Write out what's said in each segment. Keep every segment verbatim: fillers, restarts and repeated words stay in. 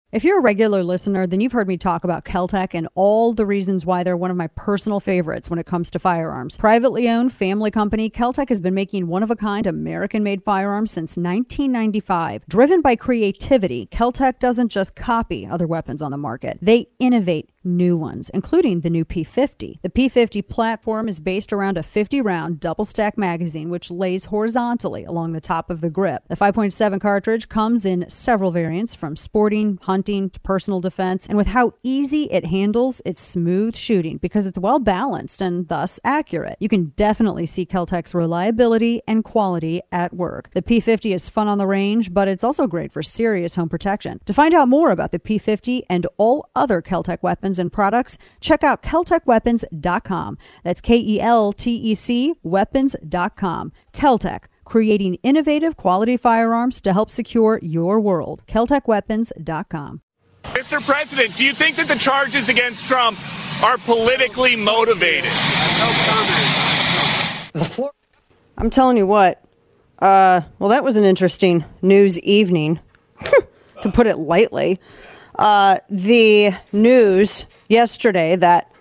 If you're a regular listener, then you've heard me talk about Keltec and all the reasons why they're one of my personal favorites when it comes to firearms. Privately owned family company, Keltec has been making one-of-a-kind American-made firearms since nineteen ninety-five. Driven by creativity, Keltec doesn't just copy other weapons on the market. They innovate new ones, including the new P fifty. The P fifty platform is based around a fifty-round double-stack magazine, which lays horizontally along the top of the grip. The five point seven cartridge comes in several variants, from sporting, hunting, to personal defense, and with how easy it handles, it's smooth shooting because it's well balanced and thus accurate. You can definitely see Keltec's reliability and quality at work. The P fifty is fun on the range, but it's also great for serious home protection. To find out more about the P fifty and all other Keltec weapons and products, check out keltec weapons dot com. That's K E L T E C weapons dot com. Keltec, creating innovative quality firearms to help secure your world. keltec weapons dot com. Mister President, do you think that the charges against Trump are politically motivated? The floor. I'm telling you what, uh, well, that was an interesting news evening, to put it lightly. Uh, the news yesterday that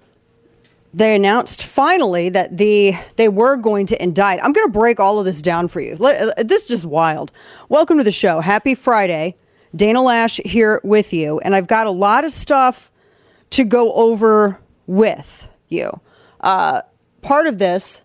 they announced finally that the they were going to indict. I'm going to break all of this down for you. Let, this is just wild. Welcome to the show. Happy Friday. Dana Lash here with you. And I've got a lot of stuff to go over with you. Uh, part of this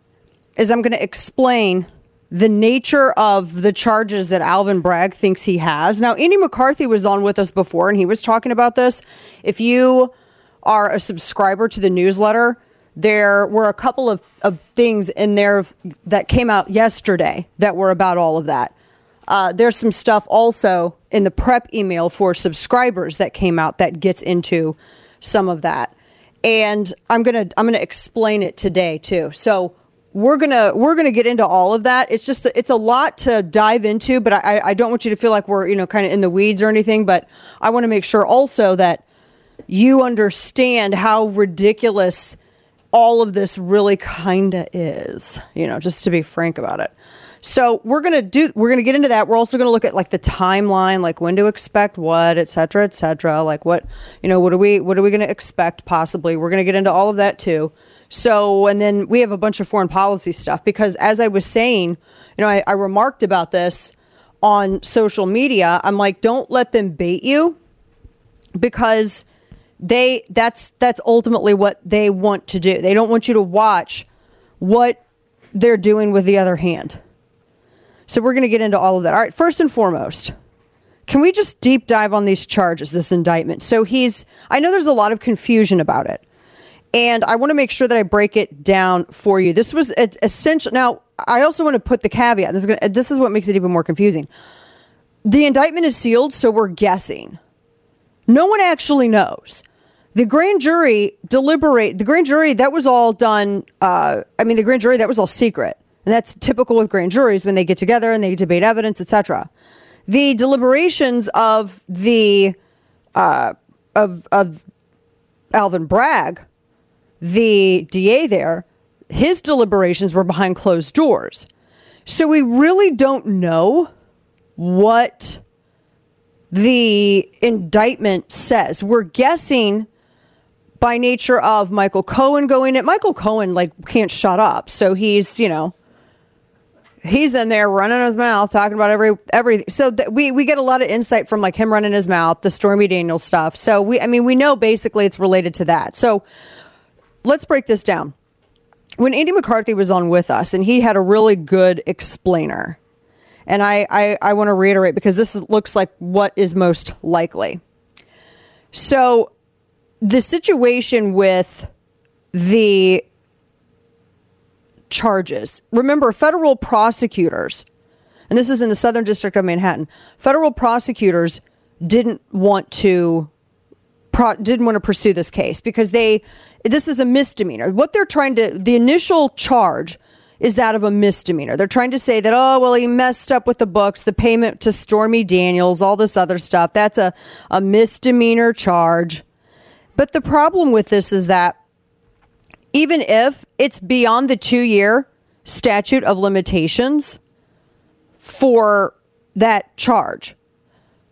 is I'm going to explain the nature of the charges that Alvin Bragg thinks he has. Now, Andy McCarthy was on with us before, and he was talking about this. If you are a subscriber to the newsletter, there were a couple of, of things in there that came out yesterday that were about all of that. Uh, there's some stuff also in the prep email for subscribers that came out that gets into some of that. And I'm going to I'm going to explain it today, too. So we're going to we're going to get into all of that. It's just it's a lot to dive into, but I, I don't want you to feel like we're, you know, kind of in the weeds or anything. But I want to make sure also that you understand how ridiculous all of this really kind of is, you know, just to be frank about it. So we're going to do, we're going to get into that. We're also going to look at like the timeline, like when to expect what, et cetera, et cetera. Like what, you know, what are we, what are we going to expect possibly? We're going to get into all of that too. So, and then we have a bunch of foreign policy stuff because as I was saying, you know, I, I remarked about this on social media. I'm like, don't let them bait you because they, that's, that's ultimately what they want to do. They don't want you to watch what they're doing with the other hand. So we're going to get into all of that. All right, first and foremost, can we just deep dive on these charges, this indictment? So he's, I know there's a lot of confusion about it, and I want to make sure that I break it down for you. This was essential. Now, I also want to put the caveat. This is, gonna, this is what makes it even more confusing. The indictment is sealed, so we're guessing. No one actually knows. The grand jury deliberate, the grand jury, that was all done, uh, I mean, the grand jury, that was all secret. And that's typical with grand juries when they get together and they debate evidence, et cetera. The deliberations of the uh, of of Alvin Bragg, the D A there, his deliberations were behind closed doors. So we really don't know what the indictment says. We're guessing by nature of Michael Cohen going in. Michael Cohen like can't shut up, so he's you know. He's in there running his mouth, talking about every everything. So th- we we get a lot of insight from like him running his mouth, the Stormy Daniels stuff. So we, I mean, we know basically it's related to that. So let's break this down. When Andy McCarthy was on with us, and he had a really good explainer, and I I, I want to reiterate because this is, looks like what is most likely. So the situation with the charges. Remember, federal prosecutors, and this is in the Southern District of Manhattan, federal prosecutors didn't want to pro, didn't want to pursue this case because they this is a misdemeanor. What they're trying to, the initial charge is that of a misdemeanor. They're trying to say that, oh, well, he messed up with the books, the payment to Stormy Daniels, all this other stuff. That's a, a misdemeanor charge. But the problem with this is that even if it's beyond the two-year statute of limitations for that charge.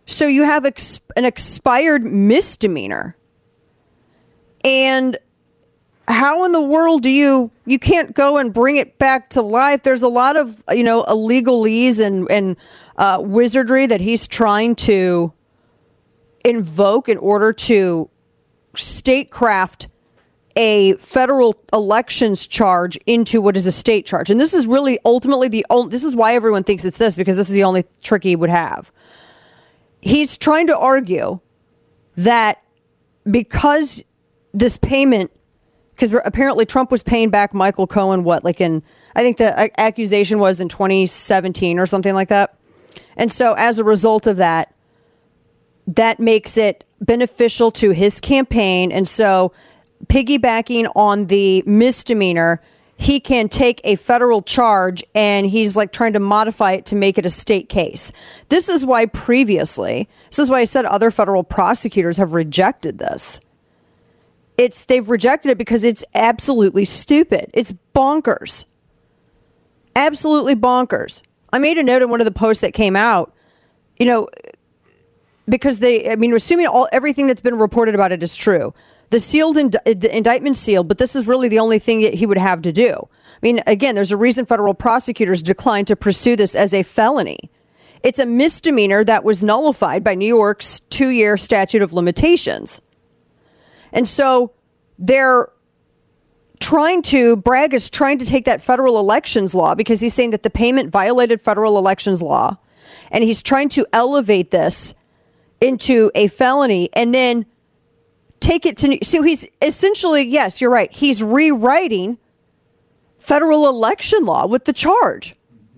So you have ex- an expired misdemeanor. And how in the world do you, you can't go and bring it back to life? There's a lot of, you know, illegalese and, and uh, wizardry that he's trying to invoke in order to statecraft a federal elections charge into what is a state charge. And this is really ultimately the only, this is why everyone thinks it's this, because this is the only trick he would have. He's trying to argue that because this payment, because apparently Trump was paying back Michael Cohen, what, like in, I think the accusation was in twenty seventeen or something like that. And so as a result of that, that makes it beneficial to his campaign. And so piggybacking on the misdemeanor, he can take a federal charge and he's like trying to modify it to make it a state case. This is why previously, this is why I said other federal prosecutors have rejected this. It's they've rejected it because it's absolutely stupid. It's bonkers. Absolutely bonkers. I made a note in one of the posts that came out, you know, because they, I mean, assuming all everything that's been reported about it is true. The sealed ind- the indictment sealed, but this is really the only thing that he would have to do. I mean, again, there's a reason federal prosecutors declined to pursue this as a felony. It's a misdemeanor that was nullified by New York's two-year statute of limitations. And so they're trying to, Bragg is trying to take that federal elections law because he's saying that the payment violated federal elections law. And he's trying to elevate this into a felony and then take it to, so he's essentially, yes, you're right. He's rewriting federal election law with the charge.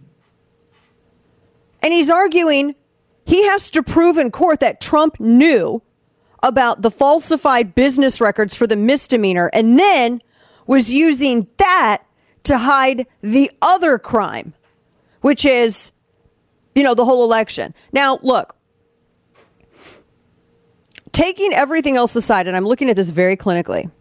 And he's arguing he has to prove in court that Trump knew about the falsified business records for the misdemeanor and then was using that to hide the other crime, which is, you know, the whole election. Now, look, taking everything else aside, and I'm looking at this very clinically,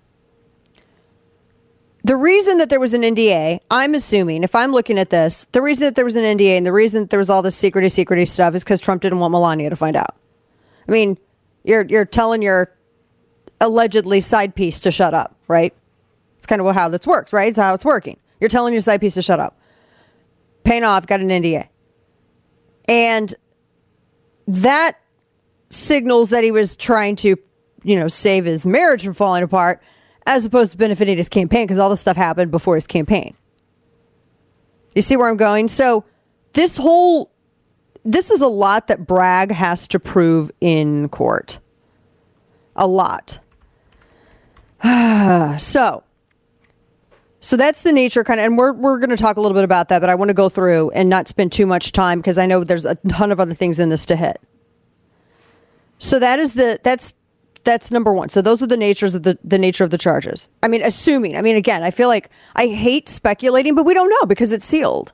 the reason that there was an N D A, I'm assuming, if I'm looking at this, the reason that there was an N D A and the reason that there was all this secrety, secrety stuff is because Trump didn't want Melania to find out. I mean, you're you're telling your allegedly side piece to shut up, right? It's kind of how this works, right? It's how it's working. You're telling your side piece to shut up. Paying off, got an N D A. And that signals that he was trying to, you know, save his marriage from falling apart as opposed to benefiting his campaign because all this stuff happened before his campaign. You see where I'm going? So this whole, this is a lot that Bragg has to prove in court. A lot. so, so that's the nature kind of, and we're, we're going to talk a little bit about that, but I want to go through and not spend too much time because I know there's a ton of other things in this to hit. So that is the, that's, that's number one. So those are the natures of the, the nature of the charges. I mean, assuming, I mean, again, I feel like I hate speculating, but we don't know because it's sealed.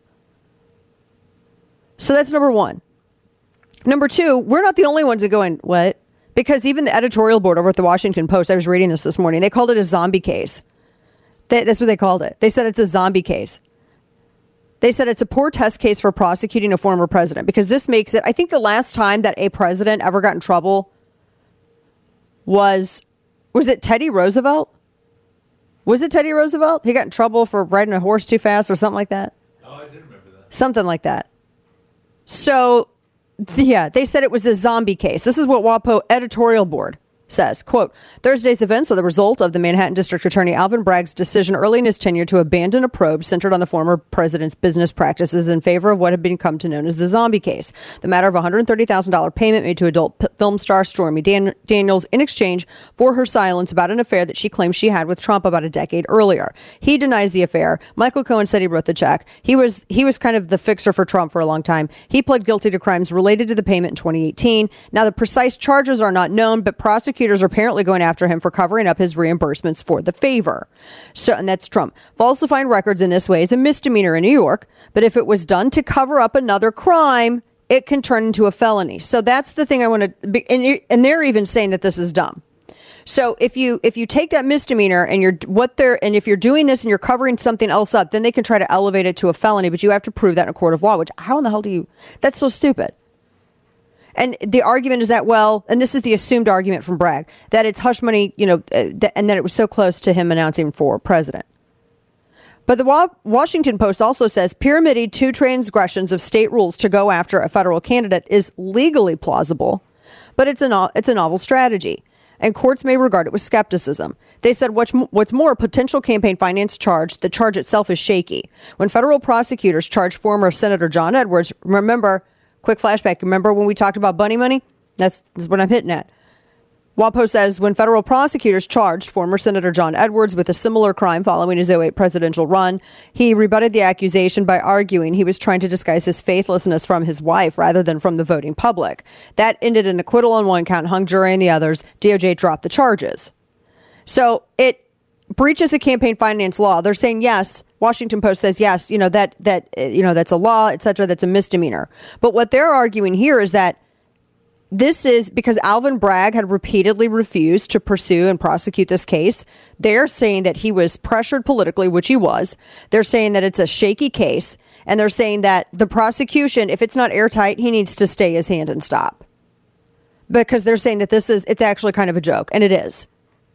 So that's number one. Number two, we're not the only ones that going, what? Because even the editorial board over at the Washington Post, I was reading this this morning, they called it a zombie case. They, that's what they called it. They said it's a zombie case. They said it's a poor test case for prosecuting a former president because this makes it, I think the last time that a president ever got in trouble was, was it Teddy Roosevelt? Was it Teddy Roosevelt? He got in trouble for riding a horse too fast or something like that. Oh, I did remember that. Something like that. So, yeah, they said it was a zombie case. This is what WAPO editorial board says, quote, Thursday's events are the result of the Manhattan District Attorney Alvin Bragg's decision early in his tenure to abandon a probe centered on the former president's business practices in favor of what had become to known as the zombie case, the matter of one hundred thirty thousand dollars payment made to adult p- film star Stormy Dan- Daniels in exchange for her silence about an affair that she claims she had with Trump about a decade earlier. He denies the affair. Michael Cohen said he wrote the check. He was he was kind of the fixer for Trump for a long time. He pled guilty to crimes related to the payment in twenty eighteen. Now, the precise charges are not known, but prosecutors Prosecutors are apparently going after him for covering up his reimbursements for the favor. So, and that's Trump. Falsifying records in this way is a misdemeanor in New York, but if it was done to cover up another crime, it can turn into a felony. So that's the thing I want to, and, and they're even saying that this is dumb. So if you if you take that misdemeanor and you're what they're and if you're doing this and you're covering something else up, then they can try to elevate it to a felony, but you have to prove that in a court of law, which how in the hell do you, that's so stupid. And the argument is that, well, and this is the assumed argument from Bragg, that it's hush money, you know, uh, th- and that it was so close to him announcing for president. But the Wa- Washington Post also says pyramiding two transgressions of state rules to go after a federal candidate is legally plausible, but it's a no- it's a novel strategy, and courts may regard it with skepticism. They said what's, m- what's more, a potential campaign finance charge, the charge itself is shaky. When federal prosecutors charged former Senator John Edwards, remember, quick flashback, remember when we talked about bunny money? That's, that's what I'm hitting at. WAPO says when federal prosecutors charged former Senator John Edwards with a similar crime following his oh eight presidential run, he rebutted the accusation by arguing he was trying to disguise his faithlessness from his wife rather than from the voting public. That ended in acquittal on one count, hung jury on the others. D O J dropped the charges. So it breaches a campaign finance law. They're saying, yes, Washington Post says, yes, you know, that, that, you know, that's a law, et cetera, that's a misdemeanor. But what they're arguing here is that this is because Alvin Bragg had repeatedly refused to pursue and prosecute this case. They're saying that he was pressured politically, which he was. They're saying that it's a shaky case. And they're saying that the prosecution, if it's not airtight, he needs to stay his hand and stop. Because they're saying that this is, it's actually kind of a joke. And it is.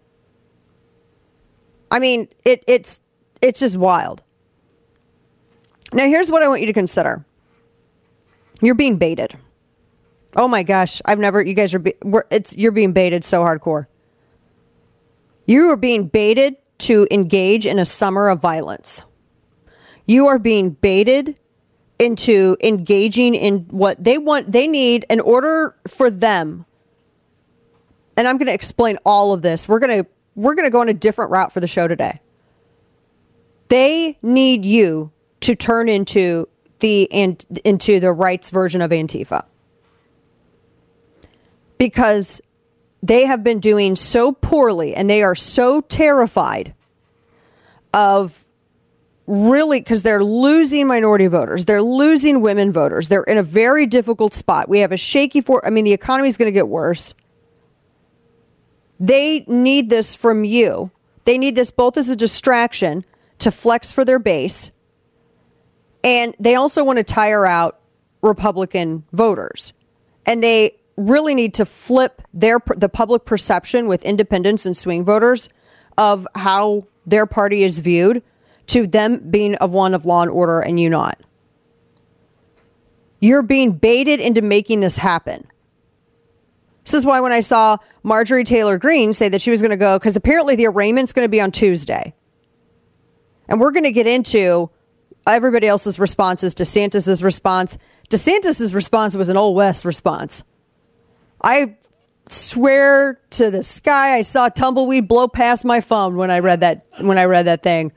I mean, it, it's, it's just wild. Now, here's what I want you to consider. You're being baited. Oh my gosh, I've never, you guys are, be, we're, it's, you're being baited so hardcore. You are being baited to engage in a summer of violence. You are being baited into engaging in what they want, they need in order for them. And I'm going to explain all of this. We're going to, we're going to go on a different route for the show today. They need you to turn into the, and into the rights version of Antifa. Because they have been doing so poorly and they are so terrified of really, because they're losing minority voters. They're losing women voters. They're in a very difficult spot. We have a shaky for, I mean, the economy is going to get worse. They need this from you. They need this both as a distraction to flex for their base. And they also want to tire out Republican voters. And they really need to flip their the public perception with independents and swing voters of how their party is viewed to them being of one of law and order and you not. You're being baited into making this happen. This is why when I saw Marjorie Taylor Greene say that she was going to go, because apparently the arraignment's going to be on Tuesday. And we're going to get into everybody else's responses, DeSantis's response. DeSantis's response was an Old West response. I swear to the sky, I saw tumbleweed blow past my phone when I read that when I read that thing.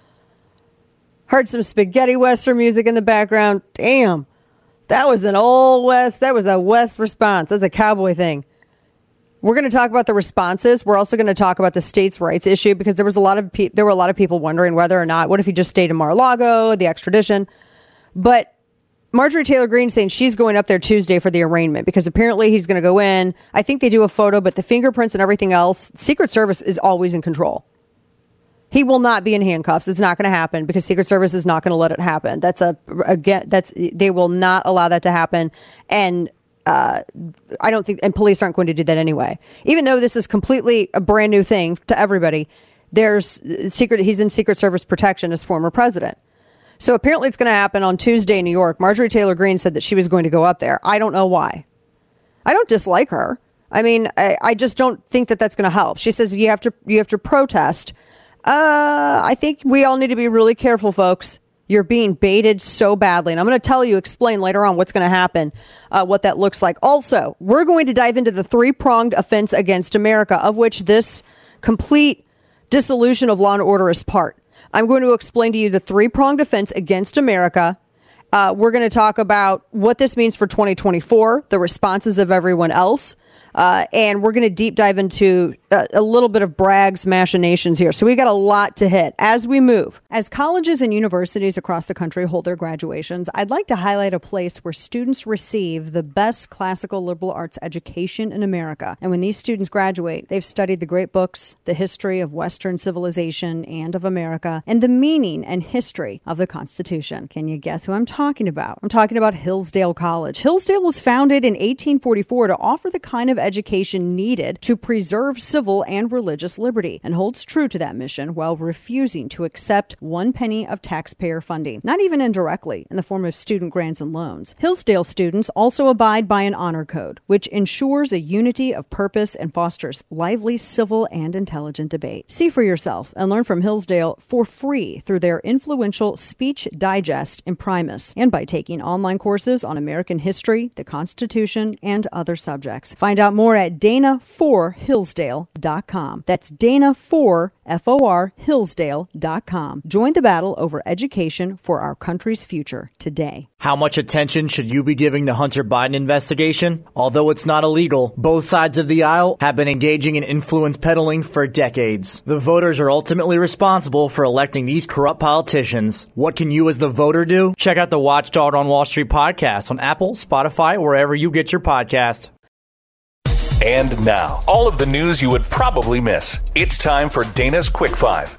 Heard some spaghetti western music in the background. Damn, that was an Old West. That was a West response. That's a cowboy thing. We're going to talk about the responses. We're also going to talk about the states' rights issue because there was a lot of pe- there were a lot of people wondering whether or not, what if he just stayed in Mar-a-Lago, the extradition, but. Marjorie Taylor Greene saying she's going up there Tuesday for the arraignment because apparently he's going to go in. I think they do a photo, but the fingerprints and everything else, Secret Service is always in control. He will not be in handcuffs. It's not going to happen because Secret Service is not going to let it happen. That's a, again, that's, they will not allow that to happen. And uh, I don't think, and police aren't going to do that anyway. Even though this is completely a brand new thing to everybody, there's secret, he's in Secret Service protection as former president. So apparently it's going to happen on Tuesday in New York. Marjorie Taylor Greene said that she was going to go up there. I don't know why. I don't dislike her. I mean, I, I just don't think that that's going to help. She says you have to you have to protest. Uh, I think we all need to be really careful, folks. You're being baited so badly. And I'm going to tell you, explain later on what's going to happen, uh, what that looks like. Also, we're going to dive into the three-pronged offense against America, of which this complete dissolution of law and order is part. I'm going to explain to you the three-pronged offense against America. Uh, we're going to talk about what this means for twenty twenty-four, the responses of everyone else. Uh, and we're going to deep dive into a, a little bit of Bragg's machinations here. So we got a lot to hit as we move. As colleges and universities across the country hold their graduations, I'd like to highlight a place where students receive the best classical liberal arts education in America. And when these students graduate, they've studied the great books, the history of Western civilization and of America, and the meaning and history of the Constitution. Can you guess who I'm talking about? I'm talking about Hillsdale College. Hillsdale was founded in eighteen forty-four to offer the kind of education needed to preserve civil and religious liberty, and holds true to that mission while refusing to accept one penny of taxpayer funding, not even indirectly, in the form of student grants and loans. Hillsdale students also abide by an honor code, which ensures a unity of purpose and fosters lively civil and intelligent debate. See for yourself and learn from Hillsdale for free through their influential Speech Digest Imprimis, and by taking online courses on American history, the Constitution, and other subjects. Find out more at dana for hillsdale dot com. That's dana for F O R Hillsdale dot com. Join the battle over education for our country's future today. How much attention should you be giving the Hunter Biden investigation? Although it's not illegal, both sides of the aisle have been engaging in influence peddling for decades. The voters are ultimately responsible for electing these corrupt politicians. What can you as the voter do? Check out the Watchdog on Wall Street podcast on Apple, Spotify, or wherever you get your podcast. And now, all of the news you would probably miss. It's time for Dana's Quick Five.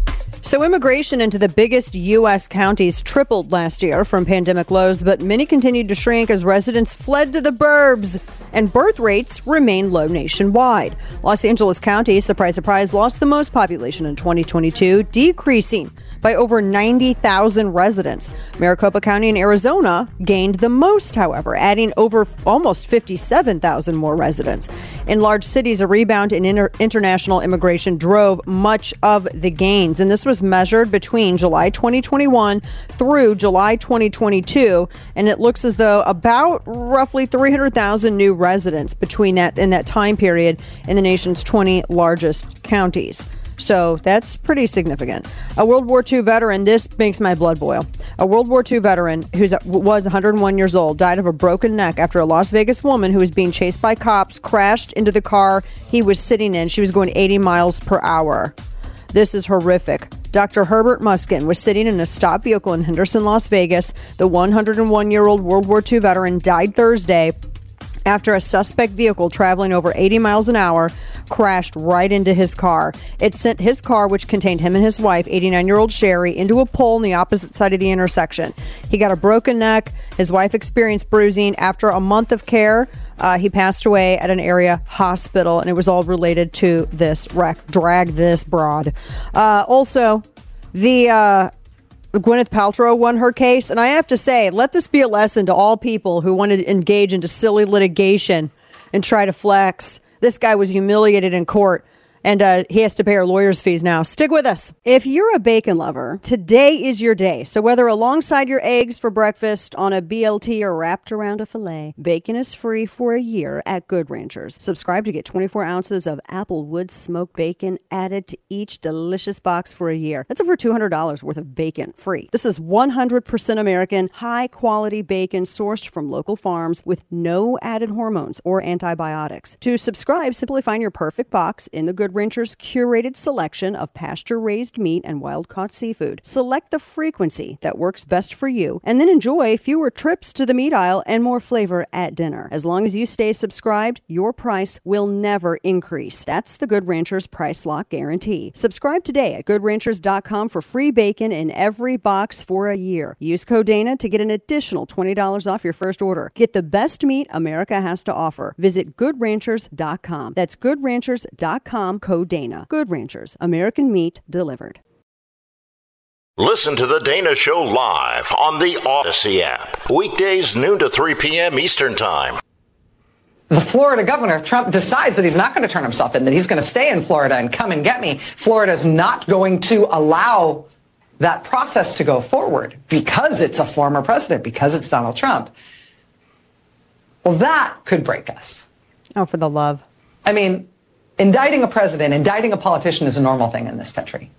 So immigration into the biggest U S counties tripled last year from pandemic lows, but many continued to shrink as residents fled to the burbs, and birth rates remain low nationwide. Los Angeles County, surprise, surprise, lost the most population in twenty twenty-two, decreasing by over ninety thousand residents. Maricopa County in Arizona gained the most, however, adding over almost fifty-seven thousand more residents. In large cities, a rebound in inter- international immigration drove much of the gains, and this was measured between July twenty twenty-one through July twenty twenty-two, and it looks as though about roughly three hundred thousand new residents between that in that time period in the nation's twenty largest counties. So that's pretty significant. A World War Two veteran, this makes my blood boil. A World War Two veteran who was one hundred one years old died of a broken neck after a Las Vegas woman who was being chased by cops crashed into the car he was sitting in. She was going eighty miles per hour. This is horrific. Doctor Herbert Muskin was sitting in a stopped vehicle in Henderson, Las Vegas. The one hundred one-year-old World War Two veteran died Thursday after a suspect vehicle traveling over eighty miles an hour crashed right into his car. It sent his car, which contained him and his wife, eighty-nine-year-old Sherry, into a pole on the opposite side of the intersection. He got a broken neck. His wife experienced bruising. After a month of care, uh, he passed away at an area hospital, and it was all related to this wreck. Drag this broad. Uh, also, the... Uh, Gwyneth Paltrow won her case, and I have to say, let this be a lesson to all people who want to engage into silly litigation and try to flex. This guy was humiliated in court, and uh, he has to pay our lawyer's fees now. Stick with us. If you're a bacon lover, today is your day. So whether alongside your eggs for breakfast, on a B L T, or wrapped around a filet, bacon is free for a year at Good Ranchers. Subscribe to get twenty-four ounces of Applewood smoked bacon added to each delicious box for a year. That's over two hundred dollars worth of bacon free. This is one hundred percent American, high-quality bacon sourced from local farms with no added hormones or antibiotics. To subscribe, simply find your perfect box in the Good Ranchers curated selection of pasture-raised meat and wild-caught seafood. Select the frequency that works best for you, and then enjoy fewer trips to the meat aisle and more flavor at dinner. As long as you stay subscribed, your price will never increase. That's the Good Ranchers Price Lock Guarantee. Subscribe today at good ranchers dot com for free bacon in every box for a year. Use code Dana to get an additional twenty dollars off your first order. Get the best meat America has to offer. Visit good ranchers dot com. That's good ranchers dot com. Code Dana. Good Ranchers. American meat delivered. Listen to The Dana Show live on the Odyssey app. Weekdays noon to three p.m. Eastern Time. The Florida governor, Trump, decides that he's not going to turn himself in, that he's going to stay in Florida and come and get me. Florida's not going to allow that process to go forward because it's a former president, because it's Donald Trump. Well, that could break us. Oh, for the love. I mean, indicting a president, indicting a politician is a normal thing in this country.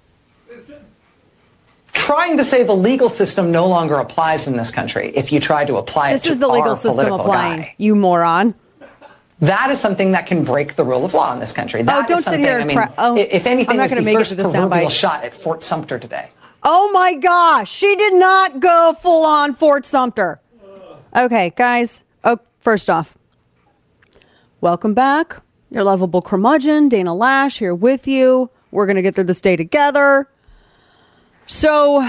Trying to say the legal system no longer applies in this country if you try to apply this it to is the legal our system applying, guy. you moron. That is something that can break the rule of law in this country. That oh, don't is sit here. I And mean, cry. Oh, if anything, I'm not was going to the make first it to the proverbial soundbite. shot at Fort Sumter today. Oh my gosh, she did not go full on Fort Sumter. Okay, guys. Oh, first off, welcome back. Your lovable curmudgeon, Dana Lash, here with you. We're going to get through this day together. So,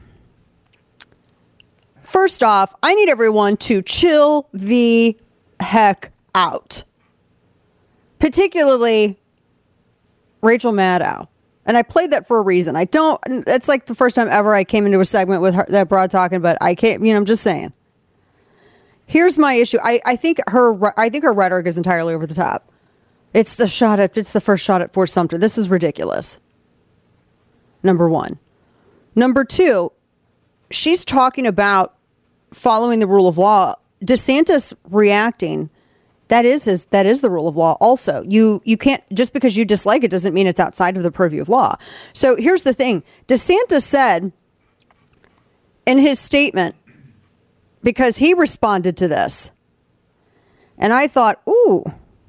first off, I need everyone to chill the heck out. Particularly Rachel Maddow. And I played that for a reason. I don't, it's like the first time ever I came into a segment with her, that broad talking, but I can't, you know, I'm just saying. Here's my issue. I, I think her, I think her rhetoric is entirely over the top. It's the shot at, it's the first shot at Fort Sumter. This is ridiculous. Number one. Number two, she's talking about following the rule of law. DeSantis reacting. That is his, that is the rule of law also. You you can't, just because you dislike it doesn't mean it's outside of the purview of law. So here's the thing. DeSantis said in his statement, because he responded to this, and I thought, ooh,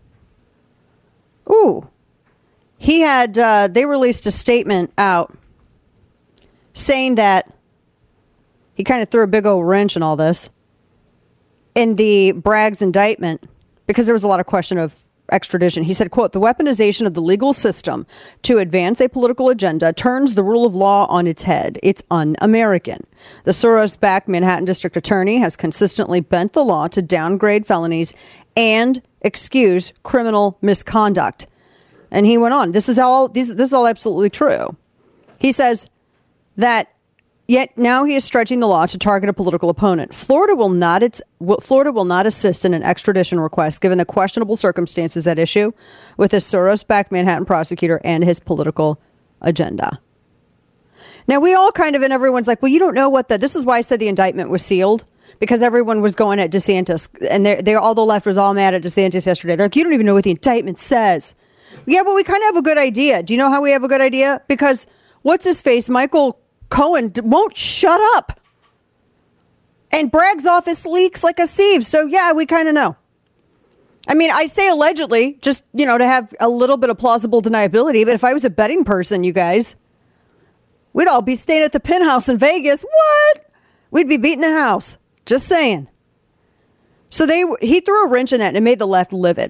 ooh. He had, uh, they released a statement out saying that he kind of threw a big old wrench in all this in the Bragg's indictment, because there was a lot of question of extradition. He said, quote, the weaponization of the legal system to advance a political agenda turns the rule of law on its head. It's un-American. The Soros-backed Manhattan district attorney has consistently bent the law to downgrade felonies and excuse criminal misconduct. And he went on. This is all, this, this is all absolutely true. He says that yet now he is stretching the law to target a political opponent. Florida will not its Florida will not assist in an extradition request given the questionable circumstances at issue with a Soros-backed Manhattan prosecutor and his political agenda. Now, we all kind of, and everyone's like, well, you don't know what the, this is why I said the indictment was sealed, because everyone was going at DeSantis, and they they all the left was all mad at DeSantis yesterday. They're like, you don't even know what the indictment says. Yeah, but we kind of have a good idea. Do you know how we have a good idea? Because what's his face, Michael Cohen, won't shut up. And Bragg's office leaks like a sieve. So, yeah, we kind of know. I mean, I say allegedly, just, you know, to have a little bit of plausible deniability. But if I was a betting person, you guys, we'd all be staying at the penthouse in Vegas. What? We'd be beating the house. Just saying. So they he threw a wrench in it and it made the left livid.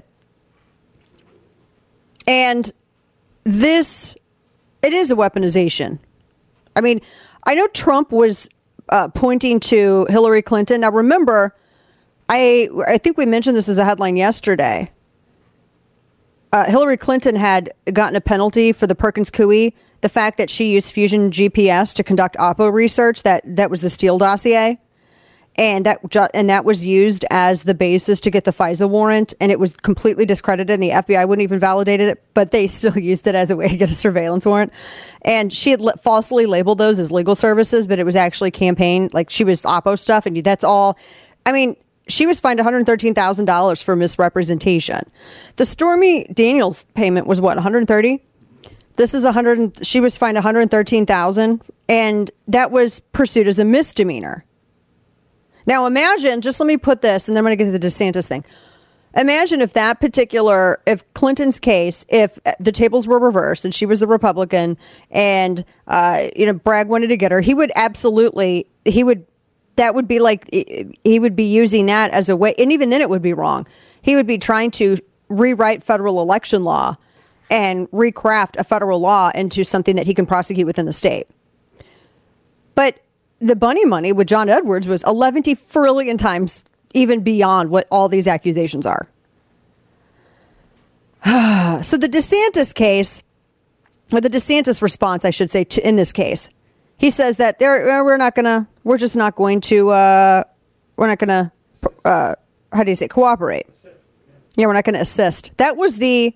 And this, it is a weaponization. I mean, I know Trump was uh, pointing to Hillary Clinton. Now, remember, I I think we mentioned this as a headline yesterday. Uh, Hillary Clinton had gotten a penalty for the Perkins Coie, the fact that she used Fusion G P S to conduct Oppo research. That that was the Steele dossier. And that ju- and that was used as the basis to get the FISA warrant, and it was completely discredited, and the F B I wouldn't even validate it, but they still used it as a way to get a surveillance warrant. And she had le- falsely labeled those as legal services, but it was actually campaign, like she was Oppo stuff, and that's all. I mean, she was fined one hundred thirteen thousand dollars for misrepresentation. The Stormy Daniels payment was what, one hundred thirty? This is one hundred. She was fined one hundred thirteen thousand dollars, and that was pursued as a misdemeanor. Now, imagine, just let me put this, and then I'm going to get to the DeSantis thing. Imagine if that particular, if Clinton's case, if the tables were reversed and she was the Republican and, uh, you know, Bragg wanted to get her, he would absolutely, he would, that would be like, he would be using that as a way, and even then it would be wrong. He would be trying to rewrite federal election law and recraft a federal law into something that he can prosecute within the state. But the bunny money with John Edwards was eleven trillion times even beyond what all these accusations are. So the DeSantis case, or the DeSantis response, I should say, to, in this case, he says that there we're not going to, we're just not going to, uh, we're not going to, uh, how do you say, cooperate? Yeah, we're not going to assist. That was the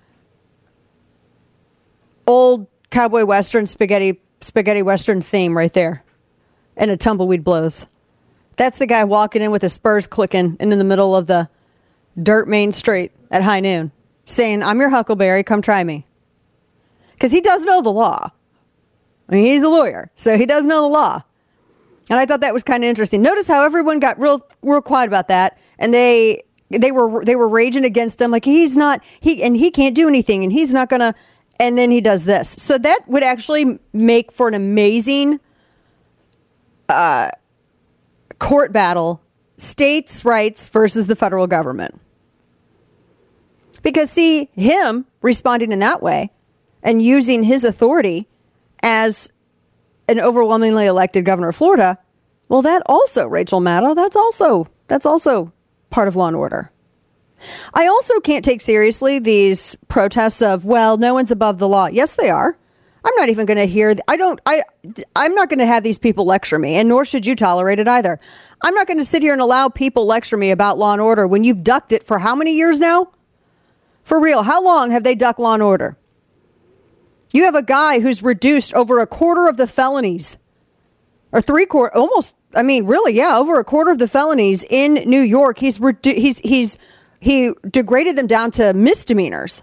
old cowboy western spaghetti spaghetti western theme right there. And a tumbleweed blows. That's the guy walking in with his spurs clicking and in the middle of the dirt main street at high noon saying, I'm your Huckleberry, come try me. Because he does know the law. I mean, he's a lawyer, so he does know the law. And I thought that was kind of interesting. Notice how everyone got real, real quiet about that. And they they were they were raging against him like he's not he and he can't do anything and he's not gonna. And then he does this. So that would actually make for an amazing uh, court battle, states' rights versus the federal government. Because see, him responding in that way and using his authority as an overwhelmingly elected governor of Florida, well, that also, Rachel Maddow, that's also that's also part of law and order. I also can't take seriously these protests of, well, no one's above the law. Yes, they are. I'm not even going to hear. I don't. I. I'm not going to have these people lecture me, and nor should you tolerate it either. I'm not going to sit here and allow people lecture me about law and order when you've ducked it for how many years now? For real, how long have they ducked law and order? You have a guy who's reduced over a quarter of the felonies, or three quarter, almost. I mean, really, yeah, over a quarter of the felonies in New York. He's redu- he's he's. He degraded them down to misdemeanors.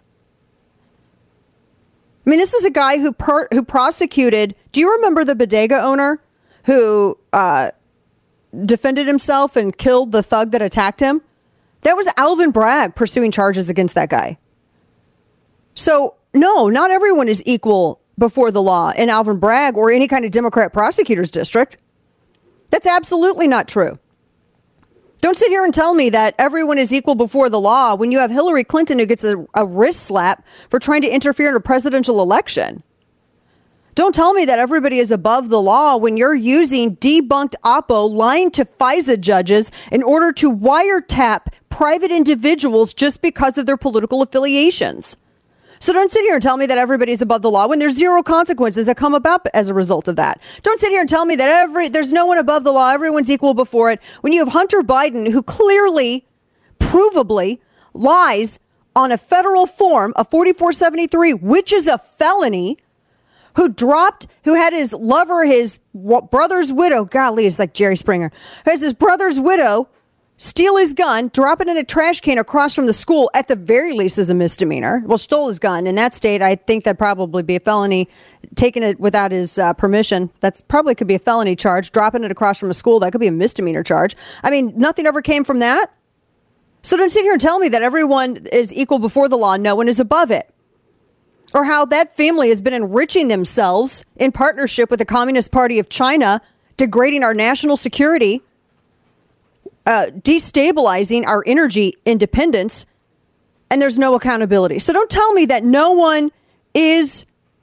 I mean, this is a guy who per, who prosecuted. Do you remember the bodega owner who uh, defended himself and killed the thug that attacked him? That was Alvin Bragg pursuing charges against that guy. So, no, not everyone is equal before the law in Alvin Bragg or any kind of Democrat prosecutor's district. That's absolutely not true. Don't sit here and tell me that everyone is equal before the law when you have Hillary Clinton who gets a, a wrist slap for trying to interfere in a presidential election. Don't tell me that everybody is above the law when you're using debunked Oppo lying to FISA judges in order to wiretap private individuals just because of their political affiliations. So don't sit here and tell me that everybody's above the law when there's zero consequences that come about as a result of that. Don't sit here and tell me that every there's no one above the law. Everyone's equal before it. When you have Hunter Biden, who clearly, provably lies on a federal form, a forty-four seventy-three, which is a felony, who dropped, who had his lover, his brother's widow, golly, it's like Jerry Springer, who has his brother's widow steal his gun, drop it in a trash can across from the school, at the very least is a misdemeanor. Well, stole his gun. In that state, I think that'd probably be a felony. Taking it without his uh, permission, that's probably could be a felony charge. Dropping it across from a school, that could be a misdemeanor charge. I mean, nothing ever came from that. So don't sit here and tell me that everyone is equal before the law. No one is above it. Or how that family has been enriching themselves in partnership with the Communist Party of China, degrading our national security, Uh, destabilizing our energy independence, and there's no accountability. So don't tell me that no one is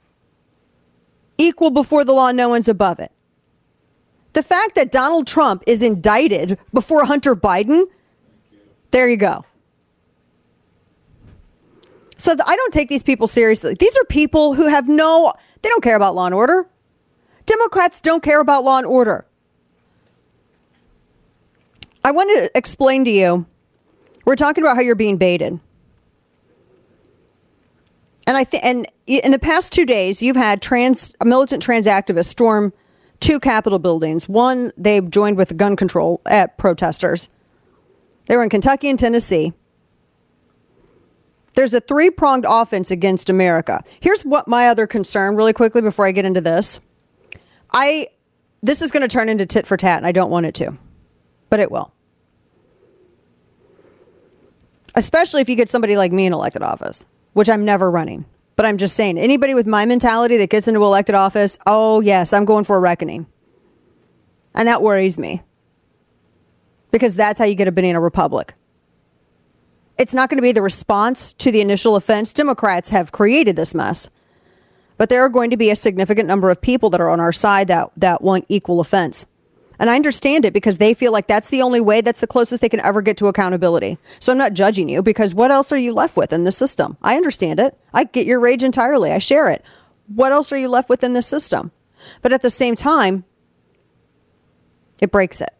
equal before the law, no one's above it. The fact that Donald Trump is indicted before Hunter Biden, there you go. So the, I don't take these people seriously. These are people who have no, they don't care about law and order. Democrats don't care about law and order. I want to explain to you, we're talking about how you're being baited. And I think, and in the past two days, you've had trans militant trans activists storm two Capitol buildings. One, they joined with gun control at protesters. They were in Kentucky and Tennessee. There's a three-pronged offense against America. Here's what my other concern, really quickly, before I get into this. I, this is going to turn into tit for tat, and I don't want it to, but it will. Especially if you get somebody like me in elected office, which I'm never running. But I'm just saying, anybody with my mentality that gets into elected office, oh, yes, I'm going for a reckoning. And that worries me. Because that's how you get a banana republic. It's not going to be the response to the initial offense. Democrats have created this mess. But there are going to be a significant number of people that are on our side that, that want equal offense. And I understand it because they feel like that's the only way, that's the closest they can ever get to accountability. So I'm not judging you because what else are you left with in the system? I understand it. I get your rage entirely. I share it. What else are you left with in this system? But at the same time, it breaks it.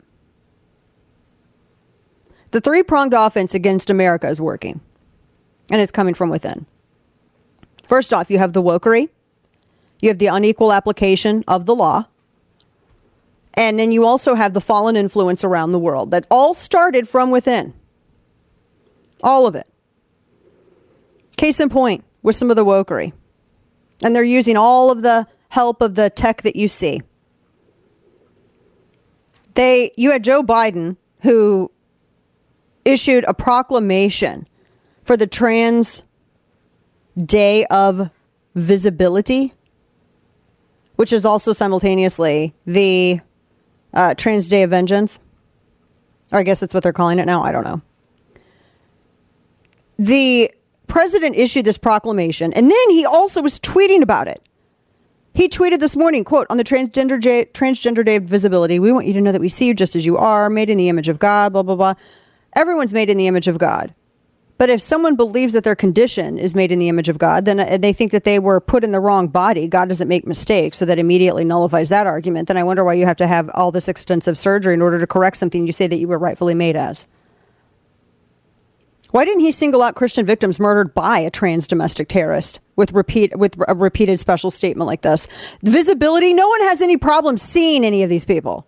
The three-pronged offense against America is working, and it's coming from within. First off, you have the wokery. You have the unequal application of the law. And then you also have the fallen influence around the world that all started from within. All of it. Case in point with some of the wokery. And they're using all of the help of the tech that you see. They, you had Joe Biden, who issued a proclamation for the Trans Day of Visibility, which is also simultaneously the uh, Trans Day of Vengeance. Or I guess that's what they're calling it now. I don't know. The president issued this proclamation, and then he also was tweeting about it. He tweeted this morning, quote, on the Transgender Day, Transgender Day of Visibility, we want you to know that we see you just as you are, made in the image of God, blah, blah, blah. Everyone's made in the image of God. But if someone believes that their condition is made in the image of God, then they think that they were put in the wrong body. God doesn't make mistakes, so that immediately nullifies that argument. Then I wonder why you have to have all this extensive surgery in order to correct something you say that you were rightfully made as. Why didn't he single out Christian victims murdered by a trans domestic terrorist with repeat with a repeated special statement like this? Visibility, no one has any problem seeing any of these people.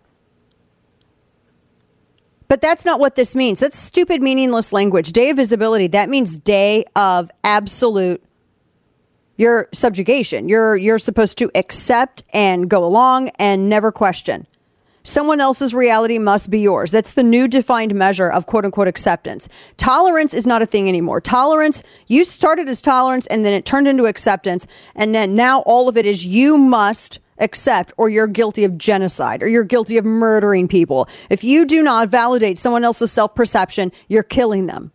But that's not what this means. That's stupid, meaningless language. Day of visibility, that means day of absolute your subjugation. You're you're supposed to accept and go along and never question. Someone else's reality must be yours. That's the new defined measure of quote unquote acceptance. Tolerance is not a thing anymore. Tolerance, you started as tolerance and then it turned into acceptance. And then now all of it is you must accept or you're guilty of genocide or you're guilty of murdering people. If you do not validate someone else's self-perception, you're killing them.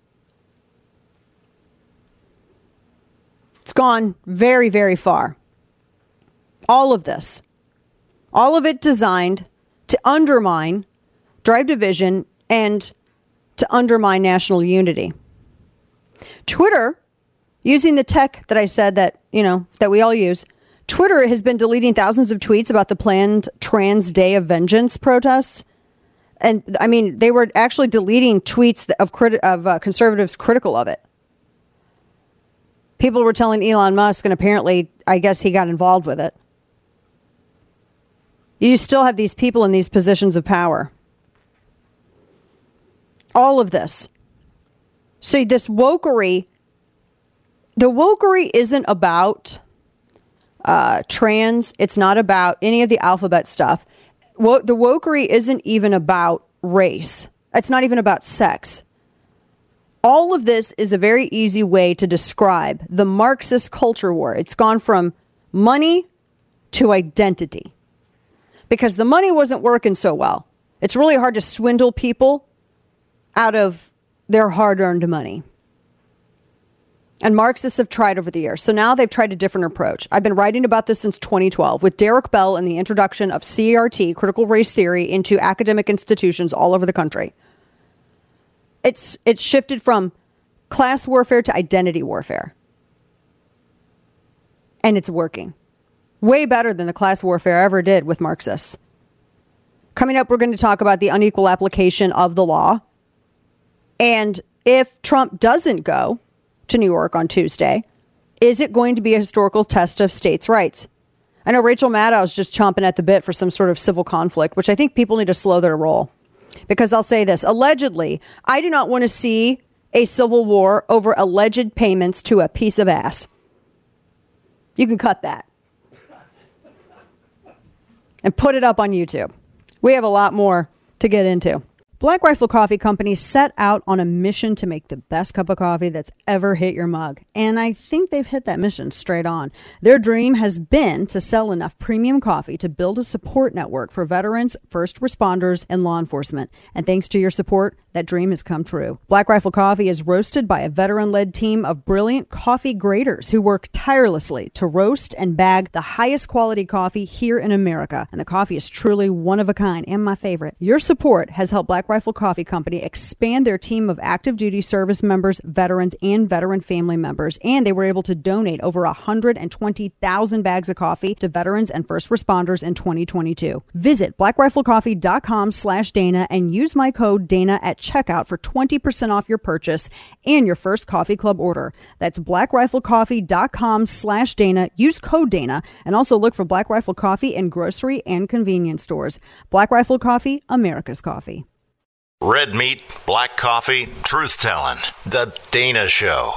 It's gone very, very far. All of this, all of it designed to undermine, drive division, and to undermine national unity. Twitter, using the tech that I said that, you know, that we all use, Twitter has been deleting thousands of tweets about the planned Trans Day of Vengeance protests. And I mean, they were actually deleting tweets of, criti- of uh, conservatives critical of it. People were telling Elon Musk, and apparently, I guess he got involved with it. You still have these people in these positions of power. All of this. So this wokery, the wokery isn't about uh, trans. It's not about any of the alphabet stuff. Wo- the wokery isn't even about race. It's not even about sex. All of this is a very easy way to describe the Marxist culture war. It's gone from money to identity. Because the money wasn't working so well. It's really hard to swindle people out of their hard-earned money. And Marxists have tried over the years. So now they've tried a different approach. I've been writing about this since twenty twelve with Derek Bell and the introduction of C R T, critical race theory, into academic institutions all over the country. It's it's shifted from class warfare to identity warfare. And it's working. Way better than the class warfare ever did with Marxists. Coming up, we're going to talk about the unequal application of the law. And if Trump doesn't go to New York on Tuesday, is it going to be a historical test of states' rights? I know Rachel Maddow is just chomping at the bit for some sort of civil conflict, which I think people need to slow their roll. Because I'll say this, allegedly, I do not want to see a civil war over alleged payments to a piece of ass. You can cut that. And put it up on YouTube. We have a lot more to get into. Black Rifle Coffee Company set out on a mission to make the best cup of coffee that's ever hit your mug. And I think they've hit that mission straight on. Their dream has been to sell enough premium coffee to build a support network for veterans, first responders, and law enforcement. And thanks to your support, that dream has come true. Black Rifle Coffee is roasted by a veteran-led team of brilliant coffee graders who work tirelessly to roast and bag the highest quality coffee here in America. And the coffee is truly one of a kind and my favorite. Your support has helped Black Rifle Coffee Company expand their team of active duty service members, veterans, and veteran family members. And they were able to donate over one hundred twenty thousand bags of coffee to veterans and first responders in twenty twenty-two. Visit blackriflecoffee.com slash Dana and use my code Dana at checkout for twenty percent off your purchase and your first coffee club order. That's blackriflecoffee.com slash Dana. Use code Dana and also look for Black Rifle Coffee in grocery and convenience stores. Black Rifle Coffee, America's coffee. Red meat, black coffee, truth-telling. The Dana Show.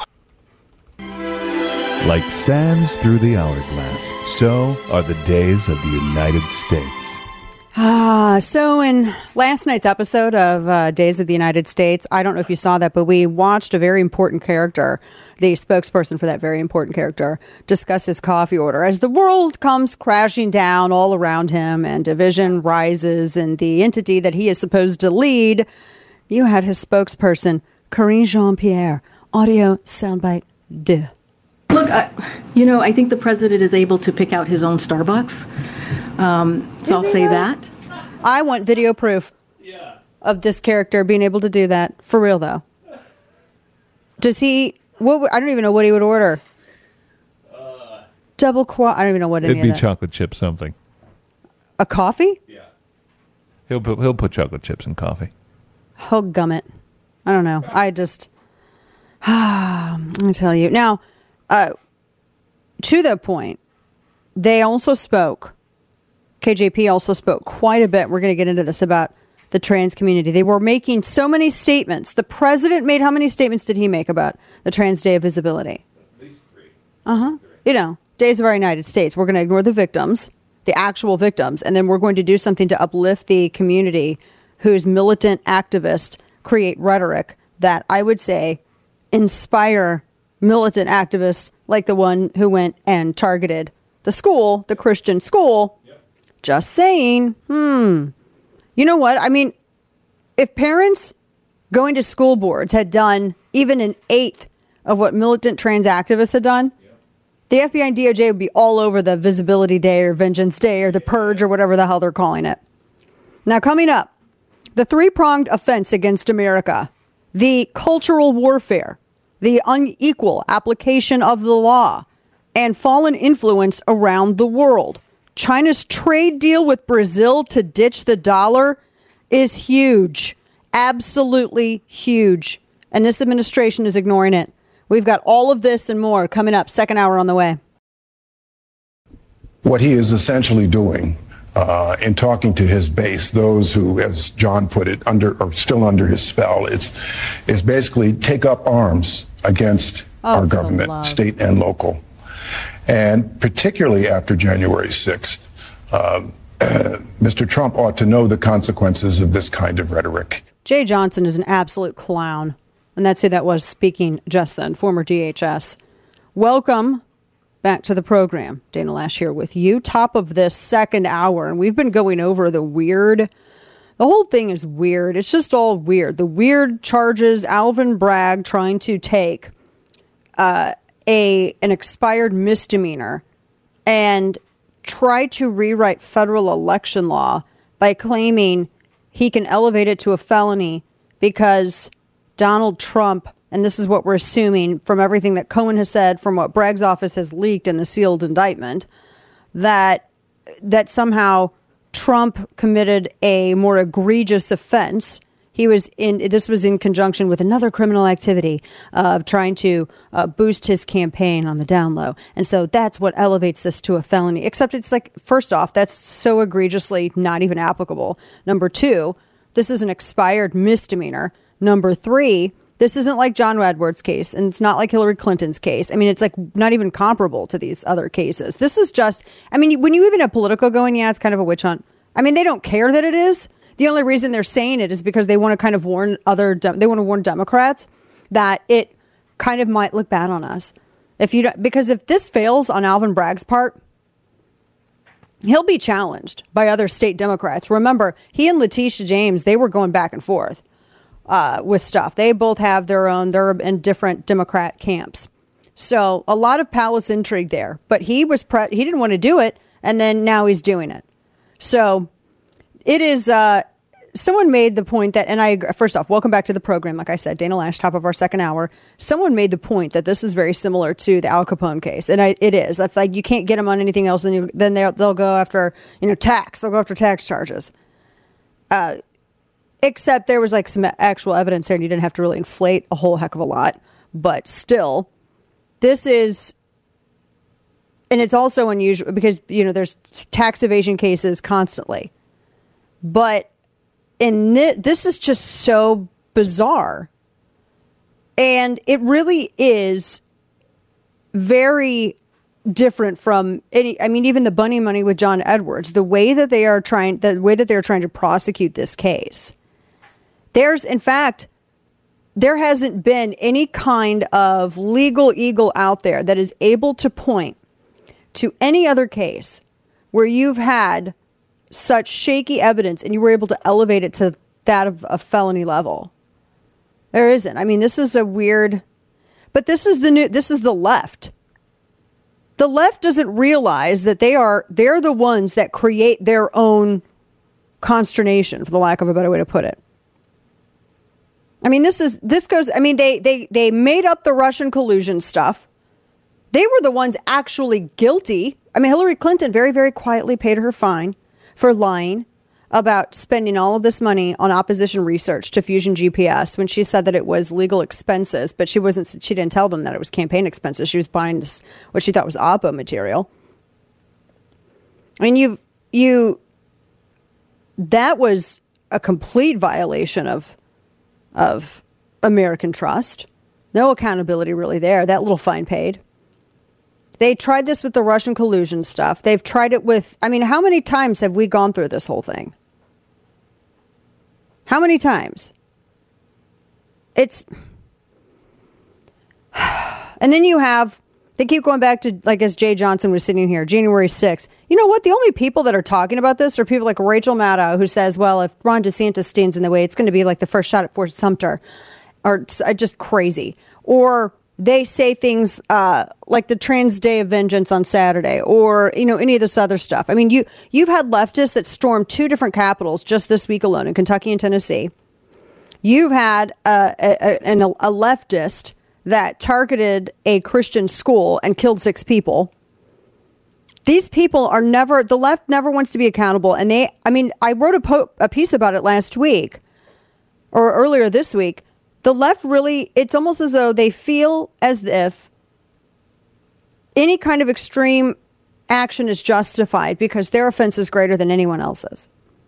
Like sands through the hourglass, so are the days of the United States. Ah, so in last night's episode of uh, Days of the United States, I don't know if you saw that, but we watched a very important character, the spokesperson for that very important character, discuss his coffee order as the world comes crashing down all around him and division rises in the entity that he is supposed to lead. You had his spokesperson, Karine Jean-Pierre, audio soundbite deux. Look, I, you know, I think the president is able to pick out his own Starbucks. Um, so I'll say that. I want video proof yeah. of this character being able to do that. For real, though. Does he... What? I don't even know what he would order. Uh, Double quad... I don't even know what any It'd be of that. chocolate chip something. A coffee? Yeah. He'll put, he'll put chocolate chips in coffee. Oh, gummit. I don't know. I just... Let me tell you. Now... Uh, to that point, they also spoke, K J P also spoke quite a bit. We're going to get into this about the trans community. They were making so many statements. The president made, how many statements did he make about the Trans Day of Visibility? At least three. Uh-huh. You know, Days of Our United States. We're going to ignore the victims, the actual victims, and then we're going to do something to uplift the community whose militant activists create rhetoric that I would say inspire militant activists like the one who went and targeted the school, the Christian school. Yep. Just saying, hmm. You know what? I mean, if parents going to school boards had done even an eighth of what militant trans activists had done, yep. the F B I and D O J would be all over the Visibility Day or Vengeance Day or the Purge or whatever the hell they're calling it. Now, coming up, the three-pronged offense against America, the cultural warfare, the unequal application of the law, and fallen influence around the world. China's trade deal with Brazil to ditch the dollar is huge. Absolutely huge. And this administration is ignoring it. We've got all of this and more coming up. Second hour on the way. What he is essentially doing uh, in talking to his base, those who, as John put it, under or still under his spell, it's is basically take up arms against oh, our government, state and local. And particularly after January sixth, uh, uh, Mister Trump ought to know the consequences of this kind of rhetoric. Jay Johnson is an absolute clown. And that's who that was speaking just then, former D H S. Welcome back to the program. Dana Loesch here with you. Top of this second hour. And we've been going over the weird... The whole thing is weird. It's just all weird. The weird charges, Alvin Bragg trying to take uh, a an expired misdemeanor and try to rewrite federal election law by claiming he can elevate it to a felony because Donald Trump, and this is what we're assuming from everything that Cohen has said, from what Bragg's office has leaked in the sealed indictment, that that somehow Trump committed a more egregious offense. He was in, this was in conjunction with another criminal activity of trying to uh, boost his campaign on the down low. And so that's what elevates this to a felony, except it's like, first off, that's so egregiously not even applicable. Number two, this is an expired misdemeanor. Number three, this isn't like John Edwards' case, and it's not like Hillary Clinton's case. I mean, it's like not even comparable to these other cases. This is just, I mean, when you even have Politico going, yeah, it's kind of a witch hunt. I mean, they don't care that it is. The only reason they're saying it is because they want to kind of warn other, they want to warn Democrats that it kind of might look bad on us. If you don't, because if this fails on Alvin Bragg's part, he'll be challenged by other state Democrats. Remember, he and Letitia James, they were going back and forth. Uh, with stuff. They both have their own, they're in different Democrat camps. So a lot of palace intrigue there, but he was, pre- he didn't want to do it. And then now he's doing it. So it is, uh, someone made the point that, and I, first off, welcome back to the program. Like I said, Dana Loesch, top of our second hour. Someone made the point that this is very similar to the Al Capone case. And I, it is. If like you can't get them on anything else, then you, then they'll, they'll go after, you know, tax, they'll go after tax charges. Uh, Except there was like some actual evidence there and you didn't have to really inflate a whole heck of a lot. But still, this is, and it's also unusual because, you know, there's tax evasion cases constantly. But in this, this is just so bizarre. And it really is very different from any, I mean, even the bunny money with John Edwards, the way that they are trying, the way that they're trying to prosecute this case. There's, in fact, there hasn't been any kind of legal eagle out there that is able to point to any other case where you've had such shaky evidence and you were able to elevate it to that of a felony level. There isn't. I mean, this is a weird, but this is the new, this is the left. The left doesn't realize that they are, they're the ones that create their own consternation, for the lack of a better way to put it. I mean, this is, this goes, I mean, they, they, they made up the Russian collusion stuff. They were the ones actually guilty. I mean, Hillary Clinton very, very quietly paid her fine for lying about spending all of this money on opposition research to Fusion G P S when she said that it was legal expenses, but she wasn't, she didn't tell them that it was campaign expenses. She was buying this, what she thought was Oppo material. I mean, you, you, that was a complete violation of, of American trust. No accountability really there. That little fine paid. They tried this with the Russian collusion stuff. They've tried it with, I mean, how many times have we gone through this whole thing? How many times? It's, and then you have, they keep going back to, like, as Jay Johnson was sitting here, January sixth. You know what? The only people that are talking about this are people like Rachel Maddow, who says, well, if Ron DeSantis stands in the way, it's going to be like the first shot at Fort Sumter, or just crazy. Or they say things uh, like the Trans Day of Vengeance on Saturday, or, you know, any of this other stuff. I mean, you, you've had leftists that stormed two different capitals just this week alone in Kentucky and Tennessee. You've had uh, a, a, a leftist that targeted a Christian school and killed six people. These people are never, the left never wants to be accountable. And they, I mean, I wrote a, po- a piece about it last week or earlier this week. The left really, it's almost as though they feel as if any kind of extreme action is justified because their offense is greater than anyone else's.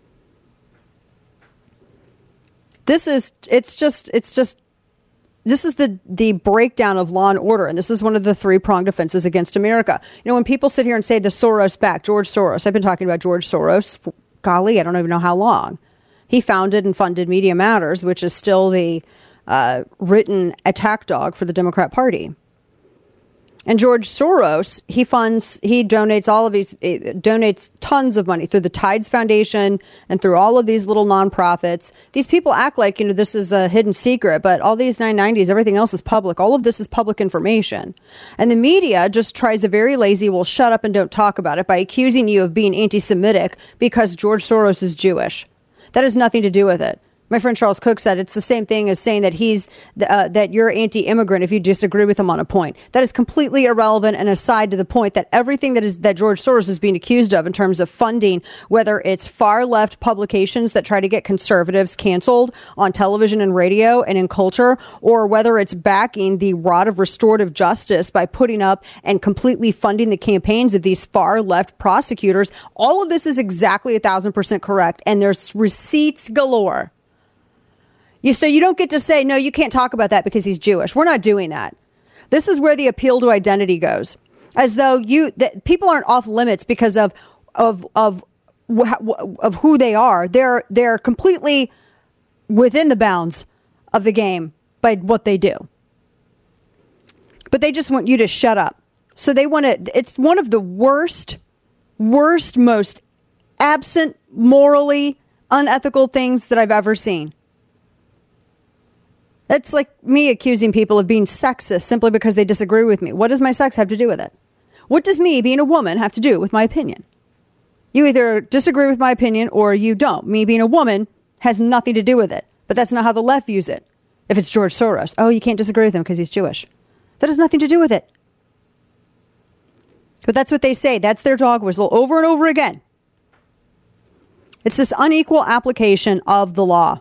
This is, it's just, it's just, this is the, the breakdown of law and order. And this is one of the three-pronged offenses against America. You know, when people sit here and say the Soros back, George Soros, I've been talking about George Soros, for, golly, I don't even know how long. He founded and funded Media Matters, which is still the Uh, written attack dog for the Democrat Party. And George Soros, he funds, he donates all of these, uh, donates tons of money through the Tides Foundation and through all of these little nonprofits. These people act like, you know, this is a hidden secret, but all these nine nineties, everything else is public. All of this is public information. And the media just tries a very lazy, well, shut up and don't talk about it by accusing you of being anti-Semitic because George Soros is Jewish. That has nothing to do with it. My friend Charles Cook said it's the same thing as saying that he's uh, that you're anti-immigrant if you disagree with him on a point. That is completely irrelevant and aside to the point that everything that is that George Soros is being accused of in terms of funding, whether it's far left publications that try to get conservatives canceled on television and radio and in culture, or whether it's backing the rod of restorative justice by putting up and completely funding the campaigns of these far left prosecutors, all of this is exactly a thousand percent correct. And there's receipts galore. You so you don't get to say, no, you can't talk about that because he's Jewish. We're not doing that. This is where the appeal to identity goes, as though you that people aren't off limits because of of of of who they are. They're they're completely within the bounds of the game by what they do. But they just want you to shut up. So they want to. It's one of the worst, worst, most absent, morally unethical things that I've ever seen. It's like me accusing people of being sexist simply because they disagree with me. What does my sex have to do with it? What does me being a woman have to do with my opinion? You either disagree with my opinion or you don't. Me being a woman has nothing to do with it. But that's not how the left views it. If it's George Soros, oh, you can't disagree with him because he's Jewish. That has nothing to do with it. But that's what they say. That's their dog whistle over and over again. It's this unequal application of the law.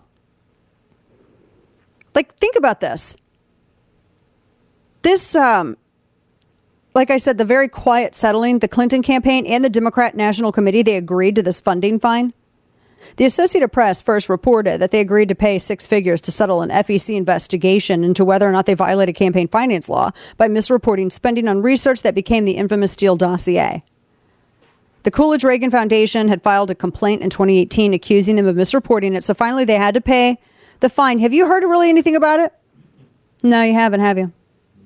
Like, think about this. This, um, like I said, the very quiet settling, the Clinton campaign and the Democrat National Committee, they agreed to this funding fine. The Associated Press first reported that they agreed to pay six figures to settle an F E C investigation into whether or not they violated campaign finance law by misreporting spending on research that became the infamous Steele dossier. The Coolidge-Reagan Foundation had filed a complaint in twenty eighteen accusing them of misreporting it, so finally they had to pay the fine. Have you heard really anything about it? No, you haven't, have you?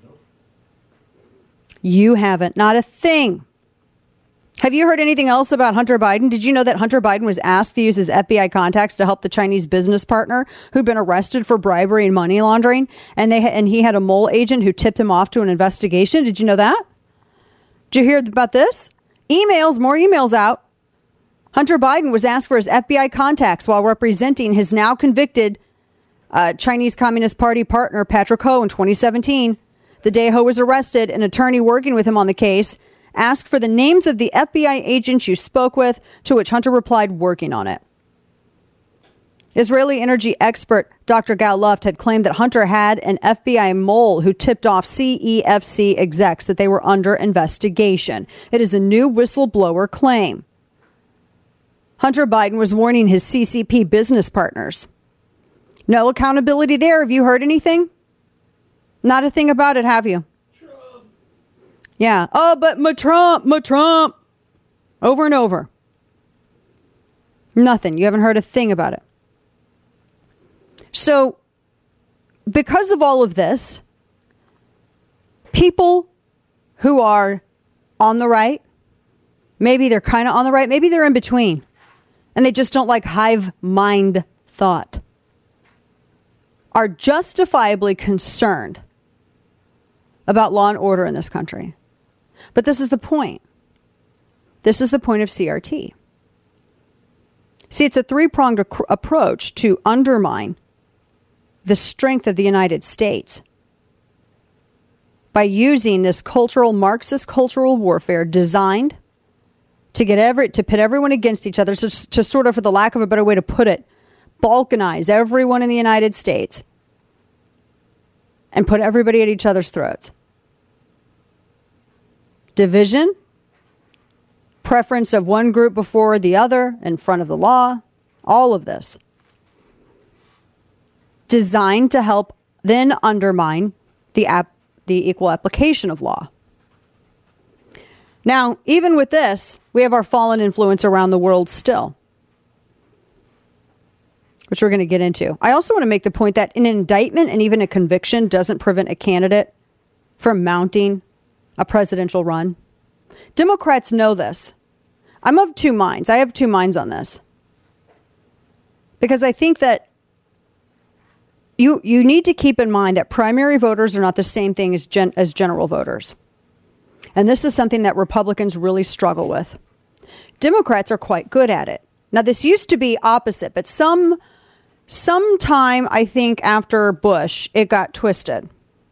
You haven't. Not a thing. Have you heard anything else about Hunter Biden? Did you know that Hunter Biden was asked to use his F B I contacts to help the Chinese business partner who'd been arrested for bribery and money laundering? And they and he had a mole agent who tipped him off to an investigation. Did you know that? Did you hear about this? Emails, more emails out. Hunter Biden was asked for his F B I contacts while representing his now convicted uh, Chinese Communist Party partner, Patrick Ho, in twenty seventeen. The day Ho was arrested, an attorney working with him on the case asked for the names of the F B I agents you spoke with, to which Hunter replied, working on it. Israeli energy expert Doctor Gal Luft had claimed that Hunter had an F B I mole who tipped off C E F C execs that they were under investigation. It is a new whistleblower claim. Hunter Biden was warning his C C P business partners. No accountability there. Have you heard anything? Not a thing about it, have you? Trump. Yeah. Oh, but my Trump, my Trump. Over and over. Nothing. You haven't heard a thing about it. So, because of all of this, people who are on the right, maybe they're kind of on the right, maybe they're in between, and they just don't like hive mind thought, are justifiably concerned about law and order in this country. But this is the point. This is the point of C R T. See, it's a three-pronged ac- approach to undermine the strength of the United States by using this cultural, Marxist cultural warfare designed to get every, to pit everyone against each other, so to sort of, for the lack of a better way to put it, balkanize everyone in the United States and put everybody at each other's throats. Division, preference of one group before the other in front of the law, all of this designed to help then undermine the app, the equal application of law. Now, even with this, we have our fallen influence around the world still, which we're going to get into. I also want to make the point that an indictment and even a conviction doesn't prevent a candidate from mounting a presidential run. Democrats know this. I'm of two minds. I have two minds on this. Because I think that You you need to keep in mind that primary voters are not the same thing as gen, as general voters. And this is something that Republicans really struggle with. Democrats are quite good at it. Now, this used to be opposite, but some sometime, I think, after Bush, it got twisted.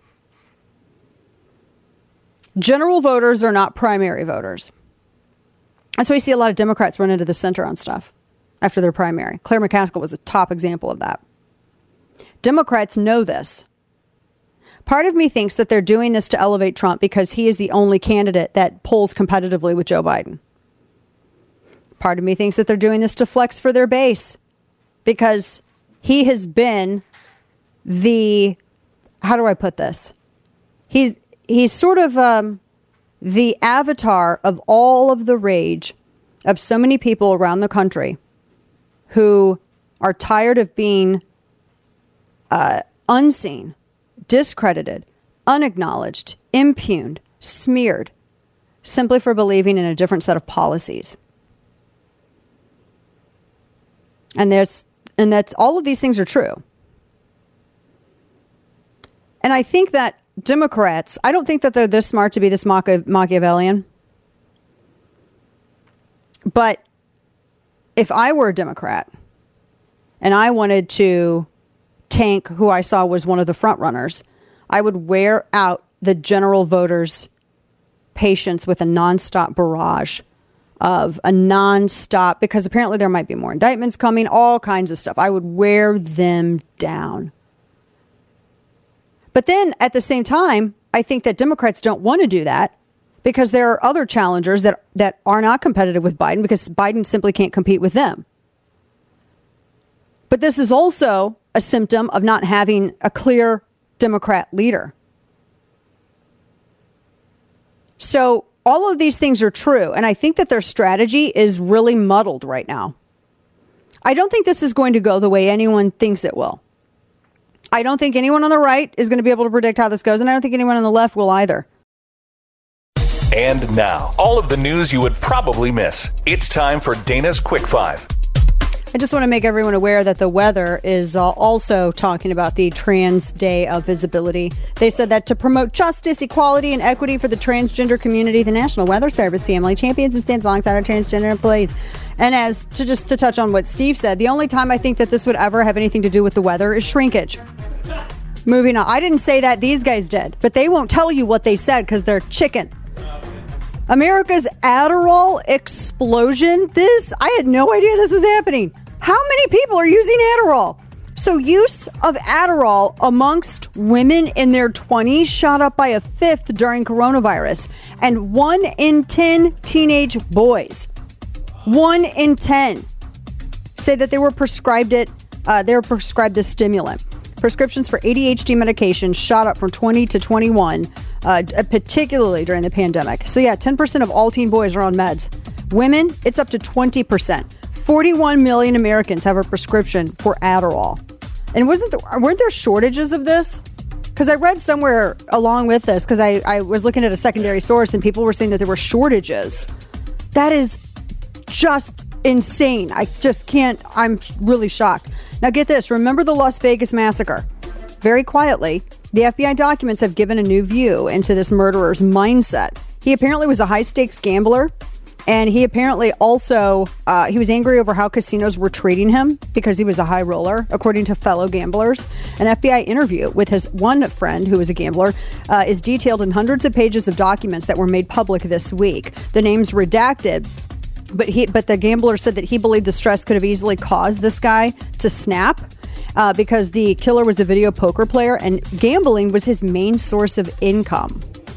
General voters are not primary voters. That's why you see a lot of Democrats run into the center on stuff after their primary. Claire McCaskill was a top example of that. Democrats know this. Part of me thinks that they're doing this to elevate Trump because he is the only candidate that polls competitively with Joe Biden. Part of me thinks that they're doing this to flex for their base because he has been the, how do I put this? He's, he's sort of um, the avatar of all of the rage of so many people around the country who are tired of being Uh, unseen, discredited, unacknowledged, impugned, smeared, simply for believing in a different set of policies. And there's, and that's, all of these things are true. And I think that Democrats, I don't think that they're this smart to be this Machia- Machiavellian. But if I were a Democrat and I wanted to tank who I saw was one of the front runners, I would wear out the general voters' patience with a nonstop barrage of a nonstop, because apparently there might be more indictments coming, all kinds of stuff. I would wear them down. But then at the same time, I think that Democrats don't want to do that because there are other challengers that, that are not competitive with Biden because Biden simply can't compete with them. But this is also a symptom of not having a clear Democrat leader. So all of these things are true. And I think that their strategy is really muddled right now. I don't think this is going to go the way anyone thinks it will. I don't think anyone on the right is going to be able to predict how this goes. And I don't think anyone on the left will either. And now, all of the news you would probably miss. It's time for Dana's Quick Five. I just want to make everyone aware that the weather is uh, also talking about the Trans Day of Visibility. They said that to promote justice, equality, and equity for the transgender community, the National Weather Service family champions and stands alongside our transgender employees. And as to just to touch on what Steve said, the only time I think that this would ever have anything to do with the weather is shrinkage. Moving on. I didn't say that. These guys did. But they won't tell you what they said because they're chicken. America's Adderall explosion. This, I had no idea this was happening. How many people are using Adderall? So use of Adderall amongst women in their twenties shot up by a fifth during coronavirus. And one in ten teenage boys, one in ten say that they were prescribed it. Uh, they were prescribed this stimulant. Prescriptions for A D H D medication shot up from twenty to twenty-one, uh, particularly during the pandemic. So yeah, ten percent of all teen boys are on meds. Women, it's up to twenty percent. forty-one million Americans have a prescription for Adderall. And wasn't there, weren't there shortages of this? Because I read somewhere along with this, because I, I was looking at a secondary source and people were saying that there were shortages. That is just insane. I just can't, I'm really shocked. Now get this, remember the Las Vegas massacre? Very quietly, the F B I documents have given a new view into this murderer's mindset. He apparently was a high-stakes gambler. And he apparently also, uh, he was angry over how casinos were treating him because he was a high roller, according to fellow gamblers. An F B I interview with his one friend who was a gambler uh, is detailed in hundreds of pages of documents that were made public this week. The name's redacted, but he, but the gambler said that he believed the stress could have easily caused this guy to snap uh, because the killer was a video poker player and gambling was his main source of income.